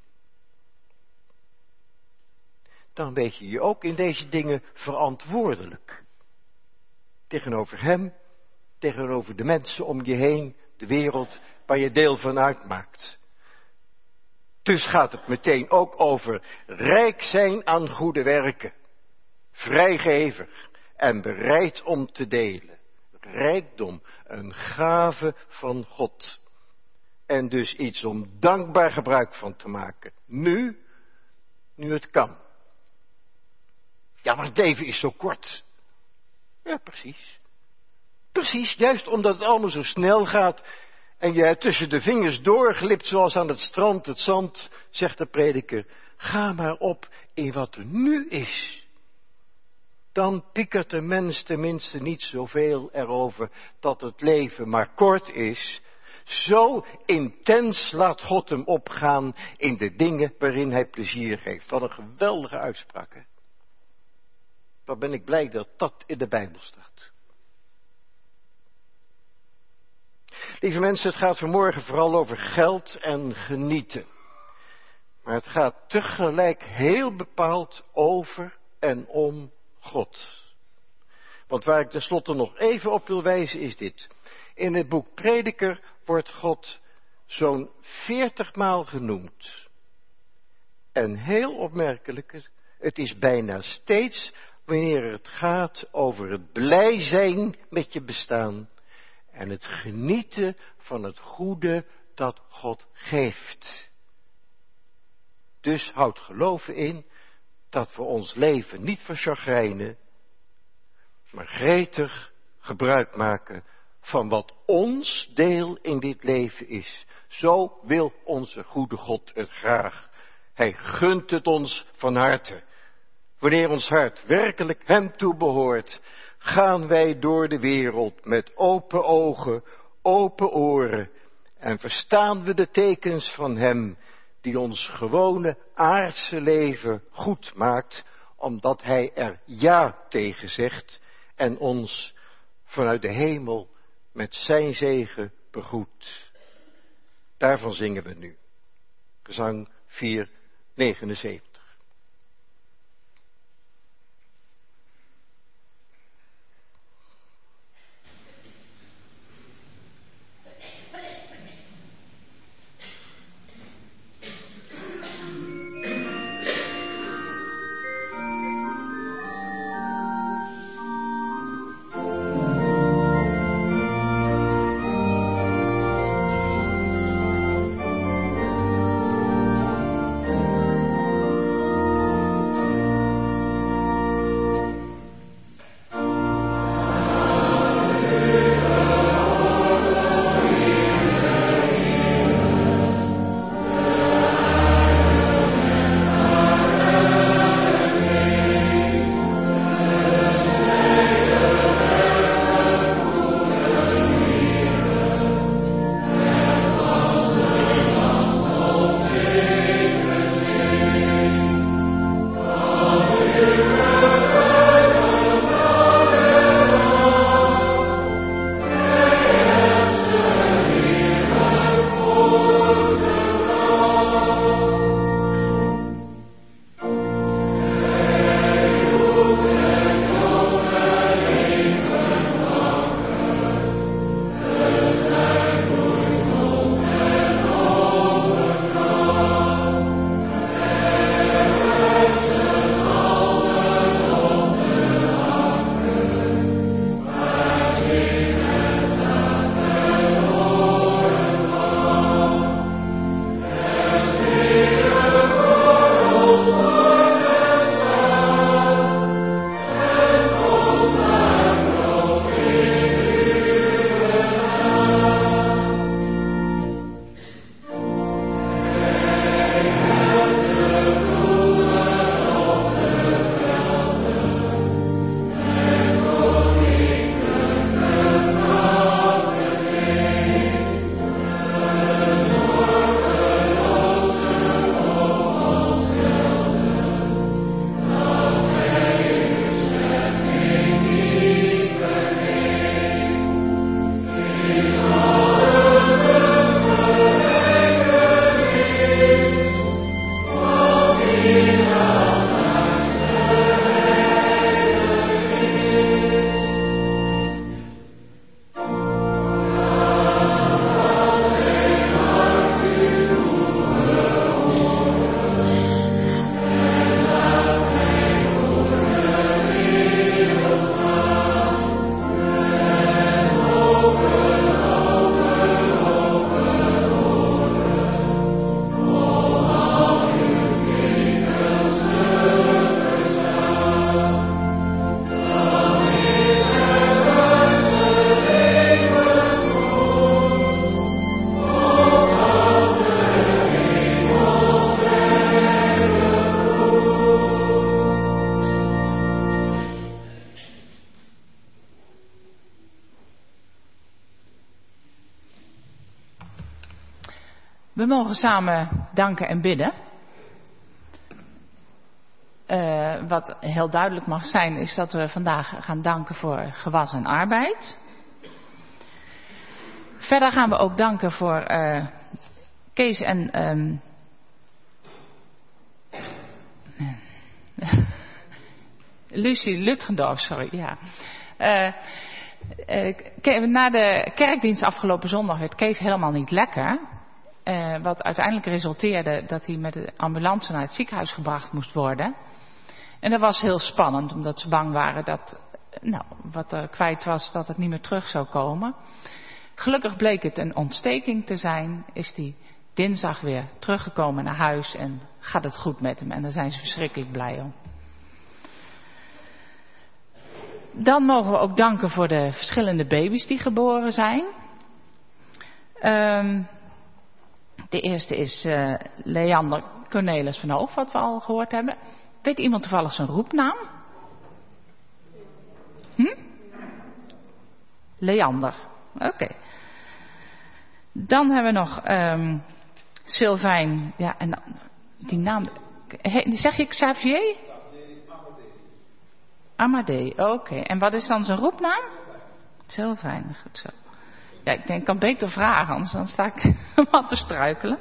[SPEAKER 6] Dan weet je je ook in deze dingen verantwoordelijk. Tegenover hem, tegenover de mensen om je heen, de wereld waar je deel van uitmaakt. Dus gaat het meteen ook over rijk zijn aan goede werken. Vrijgevig en bereid om te delen. Rijkdom, een gave van God. En dus iets om dankbaar gebruik van te maken. Nu, nu het kan. Ja, maar het leven is zo kort. Ja, precies. Precies, juist omdat het allemaal zo snel gaat. En je tussen de vingers doorglipt zoals aan het strand het zand, zegt de prediker. Ga maar op in wat er nu is. Dan piekert de mens tenminste niet zoveel erover dat het leven maar kort is. Zo intens laat God hem opgaan in de dingen waarin hij plezier geeft. Wat een geweldige uitspraak, hè? Wat ben ik blij dat dat in de Bijbel staat. Lieve mensen, het gaat vanmorgen vooral over geld en genieten. Maar het gaat tegelijk heel bepaald over en om God. Want waar ik tenslotte nog even op wil wijzen is dit. In het boek Prediker wordt God zo'n veertig maal genoemd. En heel opmerkelijk, het is bijna steeds wanneer het gaat over het blij zijn met je bestaan. En het genieten van het goede dat God geeft. Dus houd geloven in dat we ons leven niet verchagrijnen, maar gretig gebruik maken van wat ons deel in dit leven is. Zo wil onze goede God het graag. Hij gunt het ons van harte. Wanneer ons hart werkelijk hem toebehoort, gaan wij door de wereld met open ogen, open oren en verstaan we de tekens van hem die ons gewone aardse leven goed maakt, omdat hij er ja tegen zegt en ons vanuit de hemel met zijn zegen begroet. Daarvan zingen we nu. Gezang vier negenenzeventig.
[SPEAKER 8] Thank We mogen samen danken en bidden. Uh, wat heel duidelijk mag zijn is dat we vandaag gaan danken voor gewas en arbeid. Verder gaan we ook danken voor uh, Kees en um, Lucie Lutgendorf, sorry. Ja. Uh, uh, na de kerkdienst afgelopen zondag werd Kees helemaal niet lekker. Uh, wat uiteindelijk resulteerde dat hij met de ambulance naar het ziekenhuis gebracht moest worden. En dat was heel spannend, omdat ze bang waren dat, nou, wat er kwijt was, dat het niet meer terug zou komen. Gelukkig bleek het een ontsteking te zijn, is hij dinsdag weer teruggekomen naar huis en gaat het goed met hem. En daar zijn ze verschrikkelijk blij om. Dan mogen we ook danken voor de verschillende baby's die geboren zijn. Um, de eerste is uh, Leander Cornelis van Hoof, wat we al gehoord hebben. Weet iemand toevallig zijn roepnaam? Hm? Leander. Oké. Okay. Dan hebben we nog um, Sylvijn. Ja, en die naam. He, zeg je Xavier? Amadee. Oké. Okay. En wat is dan zijn roepnaam? Sylvijn. Goed zo. Ja, ik denk, ik kan beter vragen, anders dan sta ik wat te struikelen.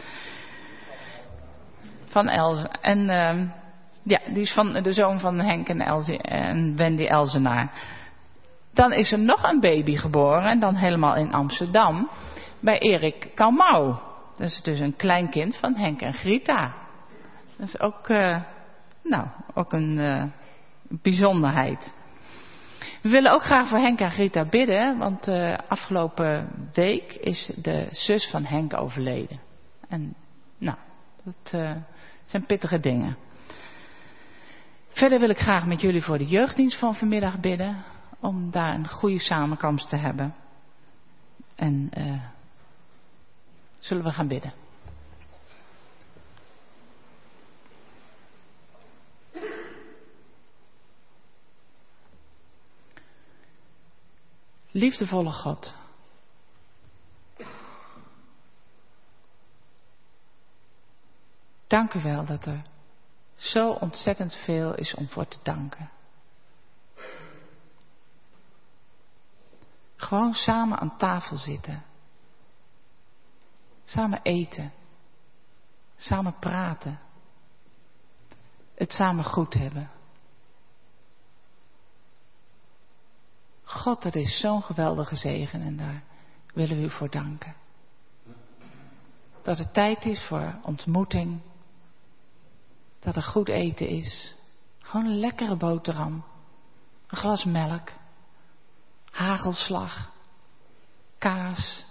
[SPEAKER 8] Van Elze. En um, ja, die is van de zoon van Henk en, Elze, en Wendy Elzenaar. Dan is er nog een baby geboren, en dan helemaal in Amsterdam, bij Erik Kalmau. Dat is dus een kleinkind van Henk en Grita. Dat is ook, uh, nou, ook een uh, bijzonderheid. We willen ook graag voor Henk en Grita bidden, want uh, afgelopen week is de zus van Henk overleden. En nou, dat uh, zijn pittige dingen. Verder wil ik graag met jullie voor de jeugddienst van vanmiddag bidden, om daar een goede samenkomst te hebben. En uh, zullen we gaan bidden. Liefdevolle God. Dank u wel dat er zo ontzettend veel is om voor te danken. Gewoon samen aan tafel zitten. Samen eten. Samen praten. Het samen goed hebben. God, dat is zo'n geweldige zegen en daar willen we u voor danken. Dat het tijd is voor ontmoeting. Dat er goed eten is. Gewoon een lekkere boterham. Een glas melk. Hagelslag. Kaas.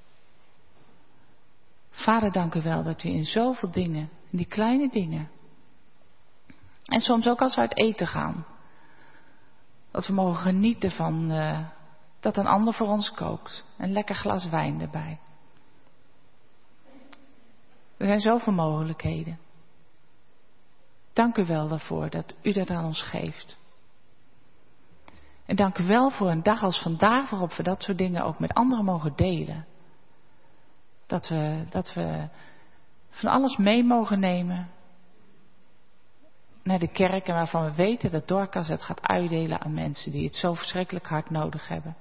[SPEAKER 8] Vader, dank u wel dat u in zoveel dingen, in die kleine dingen. En soms ook als we uit eten gaan. Dat we mogen genieten van uh, dat een ander voor ons kookt. Een lekker glas wijn erbij. Er zijn zoveel mogelijkheden. Dank u wel daarvoor dat u dat aan ons geeft. En dank u wel voor een dag als vandaag waarop we dat soort dingen ook met anderen mogen delen. Dat we, dat we van alles mee mogen nemen naar de kerk en waarvan we weten dat Dorcas het gaat uitdelen aan mensen die het zo verschrikkelijk hard nodig hebben.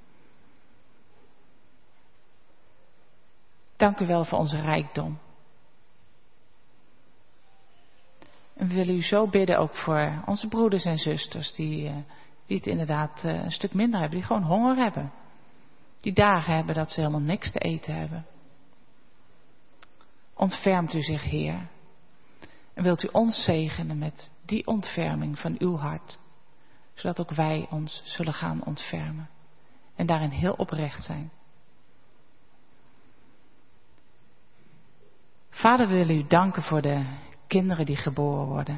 [SPEAKER 8] Dank u wel voor onze rijkdom. En we willen u zo bidden ook voor onze broeders en zusters die, uh, die het inderdaad uh, een stuk minder hebben, die gewoon honger hebben. Die dagen hebben dat ze helemaal niks te eten hebben. Ontfermt u zich, Heer. En wilt u ons zegenen met die ontferming van uw hart. Zodat ook wij ons zullen gaan ontfermen. En daarin heel oprecht zijn. Vader, we willen u danken voor de kinderen die geboren worden.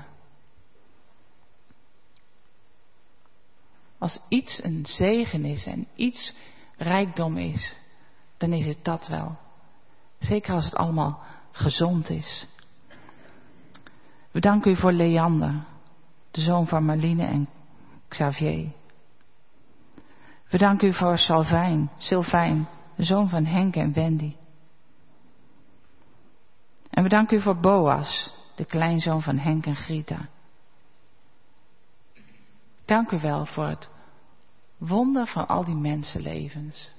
[SPEAKER 8] Als iets een zegen is en iets rijkdom is, dan is het dat wel. Zeker als het allemaal gezond is. We danken u voor Leander, de zoon van Marline en Xavier. We danken u voor Sylvijn, Sylvijn, de zoon van Henk en Wendy. we danken u voor Boas, de kleinzoon van Henk en Grieta. Dank u wel voor het wonder van al die mensenlevens.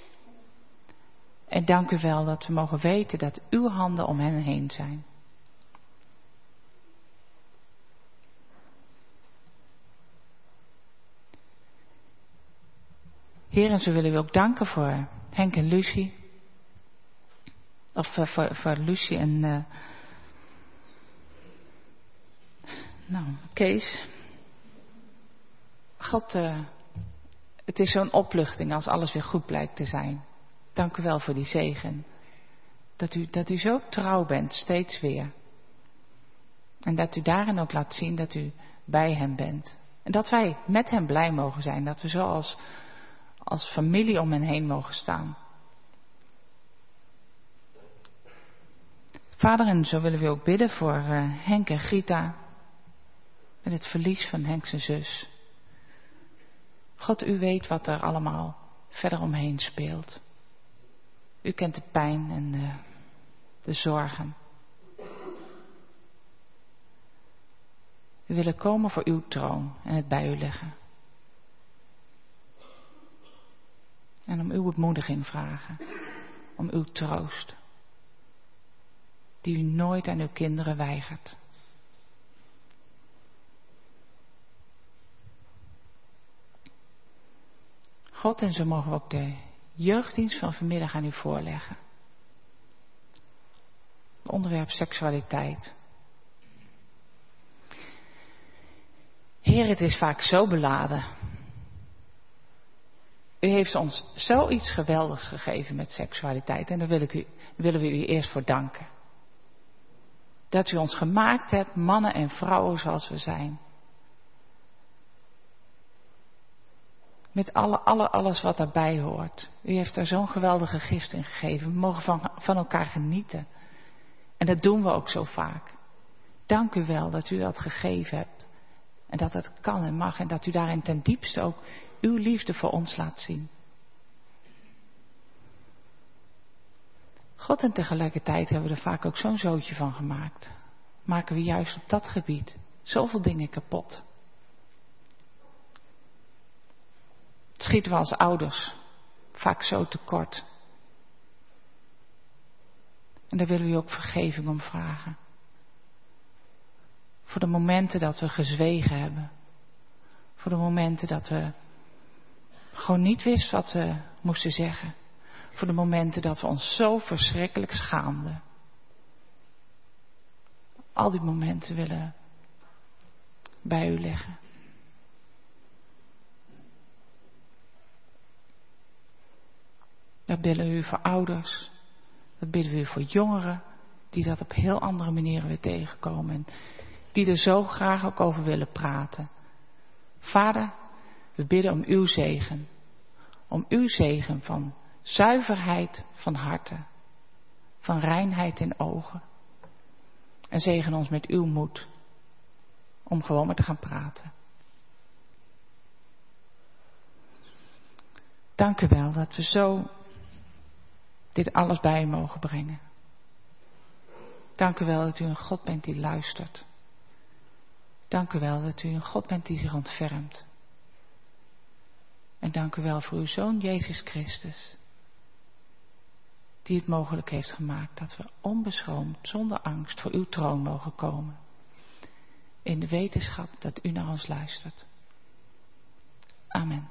[SPEAKER 8] En dank u wel dat we mogen weten dat uw handen om hen heen zijn. Heer, en zo willen we ook danken voor Henk en Lucie. Of uh, voor, voor Lucie en uh, nou, Kees. God, uh, het is zo'n opluchting als alles weer goed blijkt te zijn. Dank u wel voor die zegen. Dat u, dat u zo trouw bent, steeds weer. En dat u daarin ook laat zien dat u bij hem bent. En dat wij met hem blij mogen zijn. Dat we zo als, als familie om hen heen mogen staan. Vader, en zo willen we ook bidden voor uh, Henk en Grieta. Met het verlies van Henk zijn zus. God, u weet wat er allemaal verder omheen speelt. U kent de pijn en de, de zorgen. We willen komen voor uw troon en het bij u leggen. En om uw bemoediging vragen. Om uw troost. Die u nooit aan uw kinderen weigert. God, en zo mogen we ook de jeugddienst van vanmiddag aan u voorleggen. Het onderwerp seksualiteit. Heer, het is vaak zo beladen. U heeft ons zoiets geweldigs gegeven met seksualiteit. En daar wil ik u, willen we u eerst voor danken. Dat u ons gemaakt hebt, mannen en vrouwen zoals we zijn. Met alle, alle, alles wat daarbij hoort. U heeft er zo'n geweldige gift in gegeven. We mogen van, van elkaar genieten. En dat doen we ook zo vaak. Dank u wel dat u dat gegeven hebt. En dat het kan en mag. En dat u daarin ten diepste ook uw liefde voor ons laat zien. God, en tegelijkertijd hebben we er vaak ook zo'n zootje van gemaakt. Maken we juist op dat gebied zoveel dingen kapot. Het schieten we als ouders vaak zo tekort. En daar willen we u ook vergeving om vragen. Voor de momenten dat we gezwegen hebben. Voor de momenten dat we gewoon niet wisten wat we moesten zeggen. Voor de momenten dat we ons zo verschrikkelijk schaamden. Al die momenten willen bij u leggen. Dat bidden we u voor ouders. Dat bidden we u voor jongeren. Die dat op heel andere manieren weer tegenkomen. En die er zo graag ook over willen praten. Vader, we bidden om uw zegen. Om uw zegen van zuiverheid van harten. Van reinheid in ogen. En zegen ons met uw moed. Om gewoon maar te gaan praten. Dank u wel dat we zo dit alles bij u mogen brengen. Dank u wel dat u een God bent die luistert. Dank u wel dat u een God bent die zich ontfermt. En dank u wel voor uw Zoon Jezus Christus. Die het mogelijk heeft gemaakt dat we onbeschroomd, zonder angst voor uw troon mogen komen. In de wetenschap dat u naar ons luistert. Amen.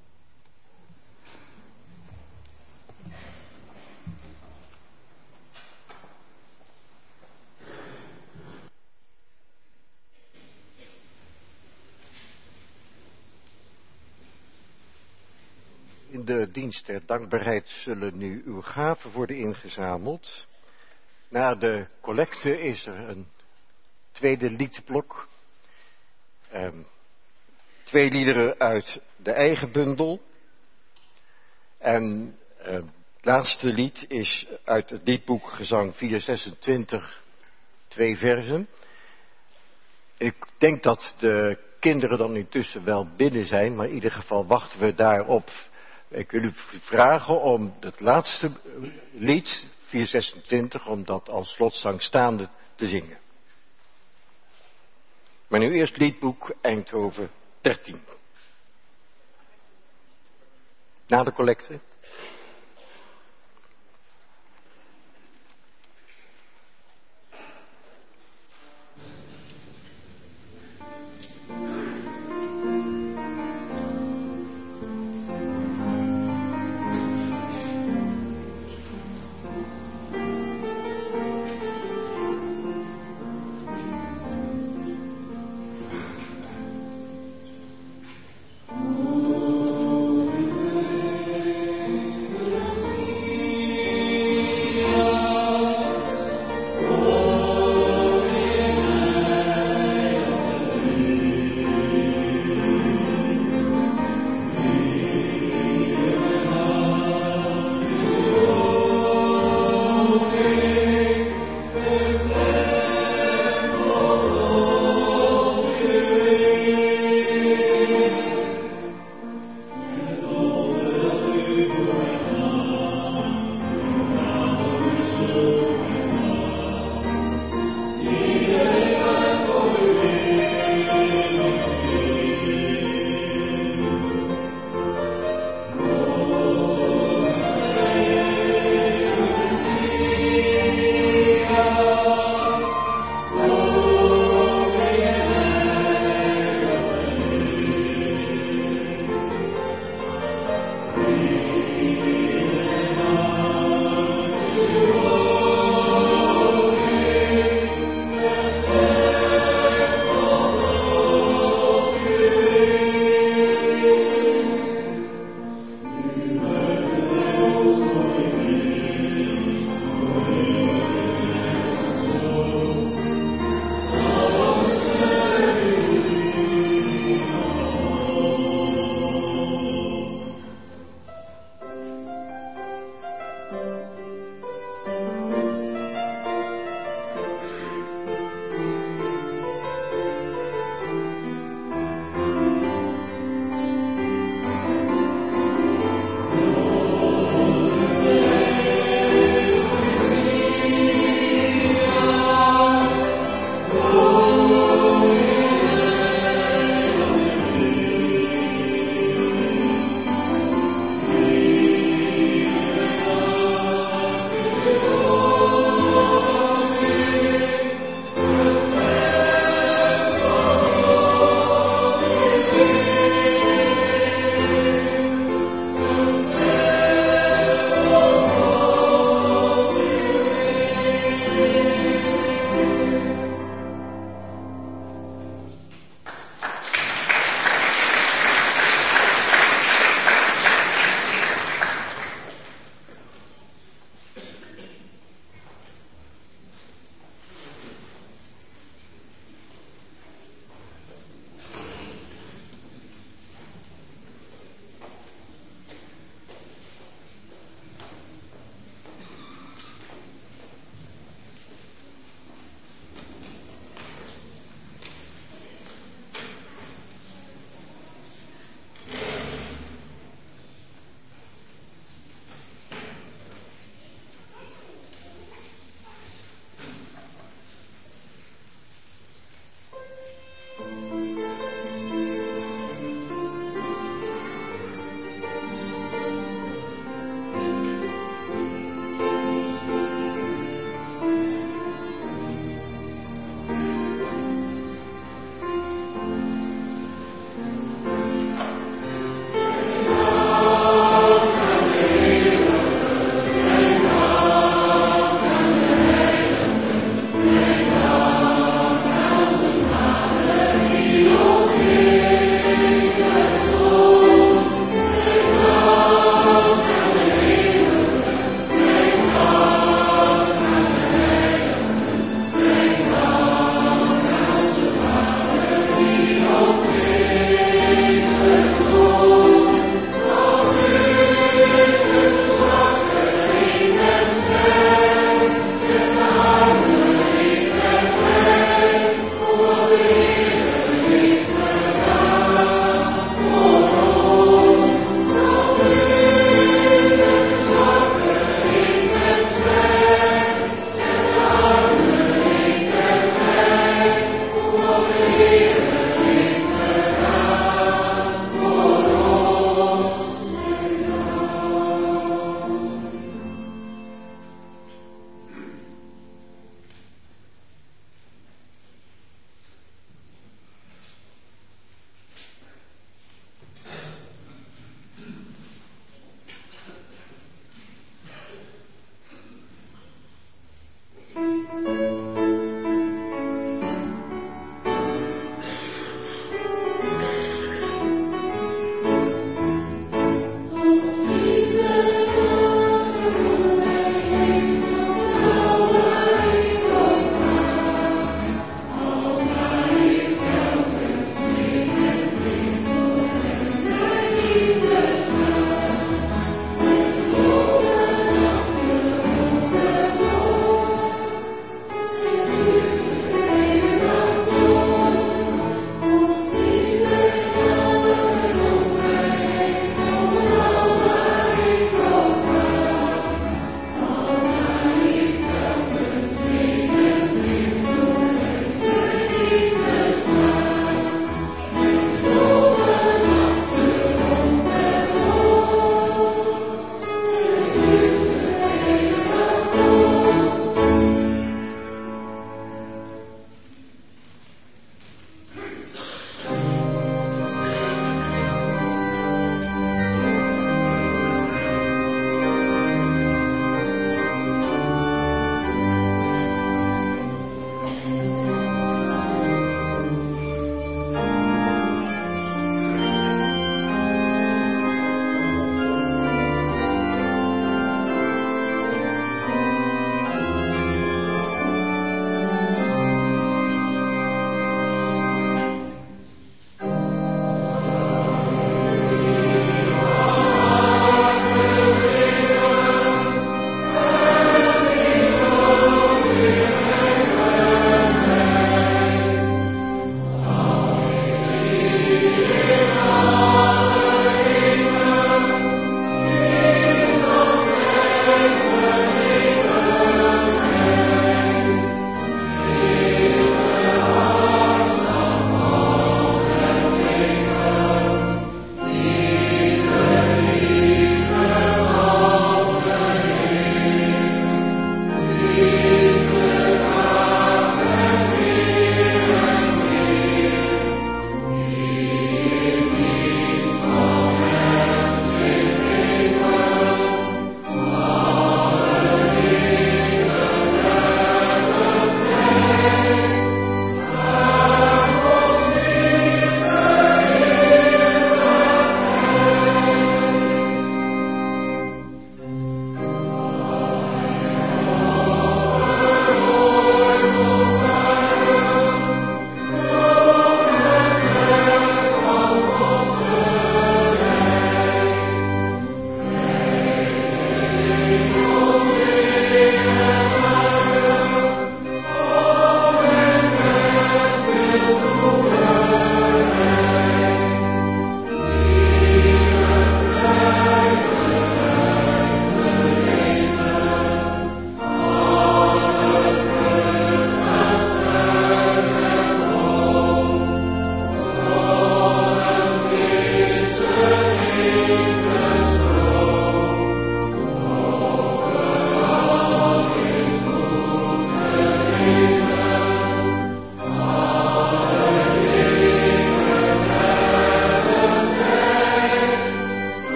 [SPEAKER 6] In de dienst der dankbaarheid zullen nu uw gaven worden ingezameld. Na de collecte is er een tweede liedblok. Um, twee liederen uit de eigen bundel. En uh, het laatste lied is uit het liedboek Gezang vierhonderdzesentwintig, twee versen. Ik denk dat de kinderen dan intussen wel binnen zijn, maar in ieder geval wachten we daarop. Ik wil u vragen om het laatste lied vierhonderdzesentwintig om dat als slotzang staande te zingen. Maar nu eerst liedboek Eindhoven dertien. Na de collecte.
[SPEAKER 9] Oh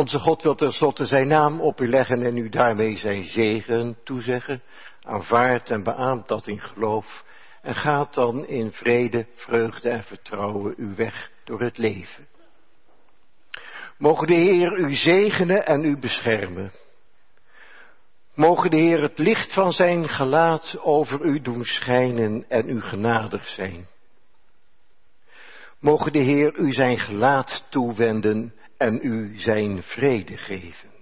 [SPEAKER 6] Onze God wil tenslotte zijn naam op u leggen en u daarmee zijn zegen toezeggen. Aanvaard en beaamt dat in geloof. En gaat dan in vrede, vreugde en vertrouwen uw weg door het leven. Mogen de Heer u zegenen en u beschermen. Mogen de Heer het licht van zijn gelaat over u doen schijnen en u genadig zijn. Mogen de Heer u zijn gelaat toewenden en u zijn vrede geven.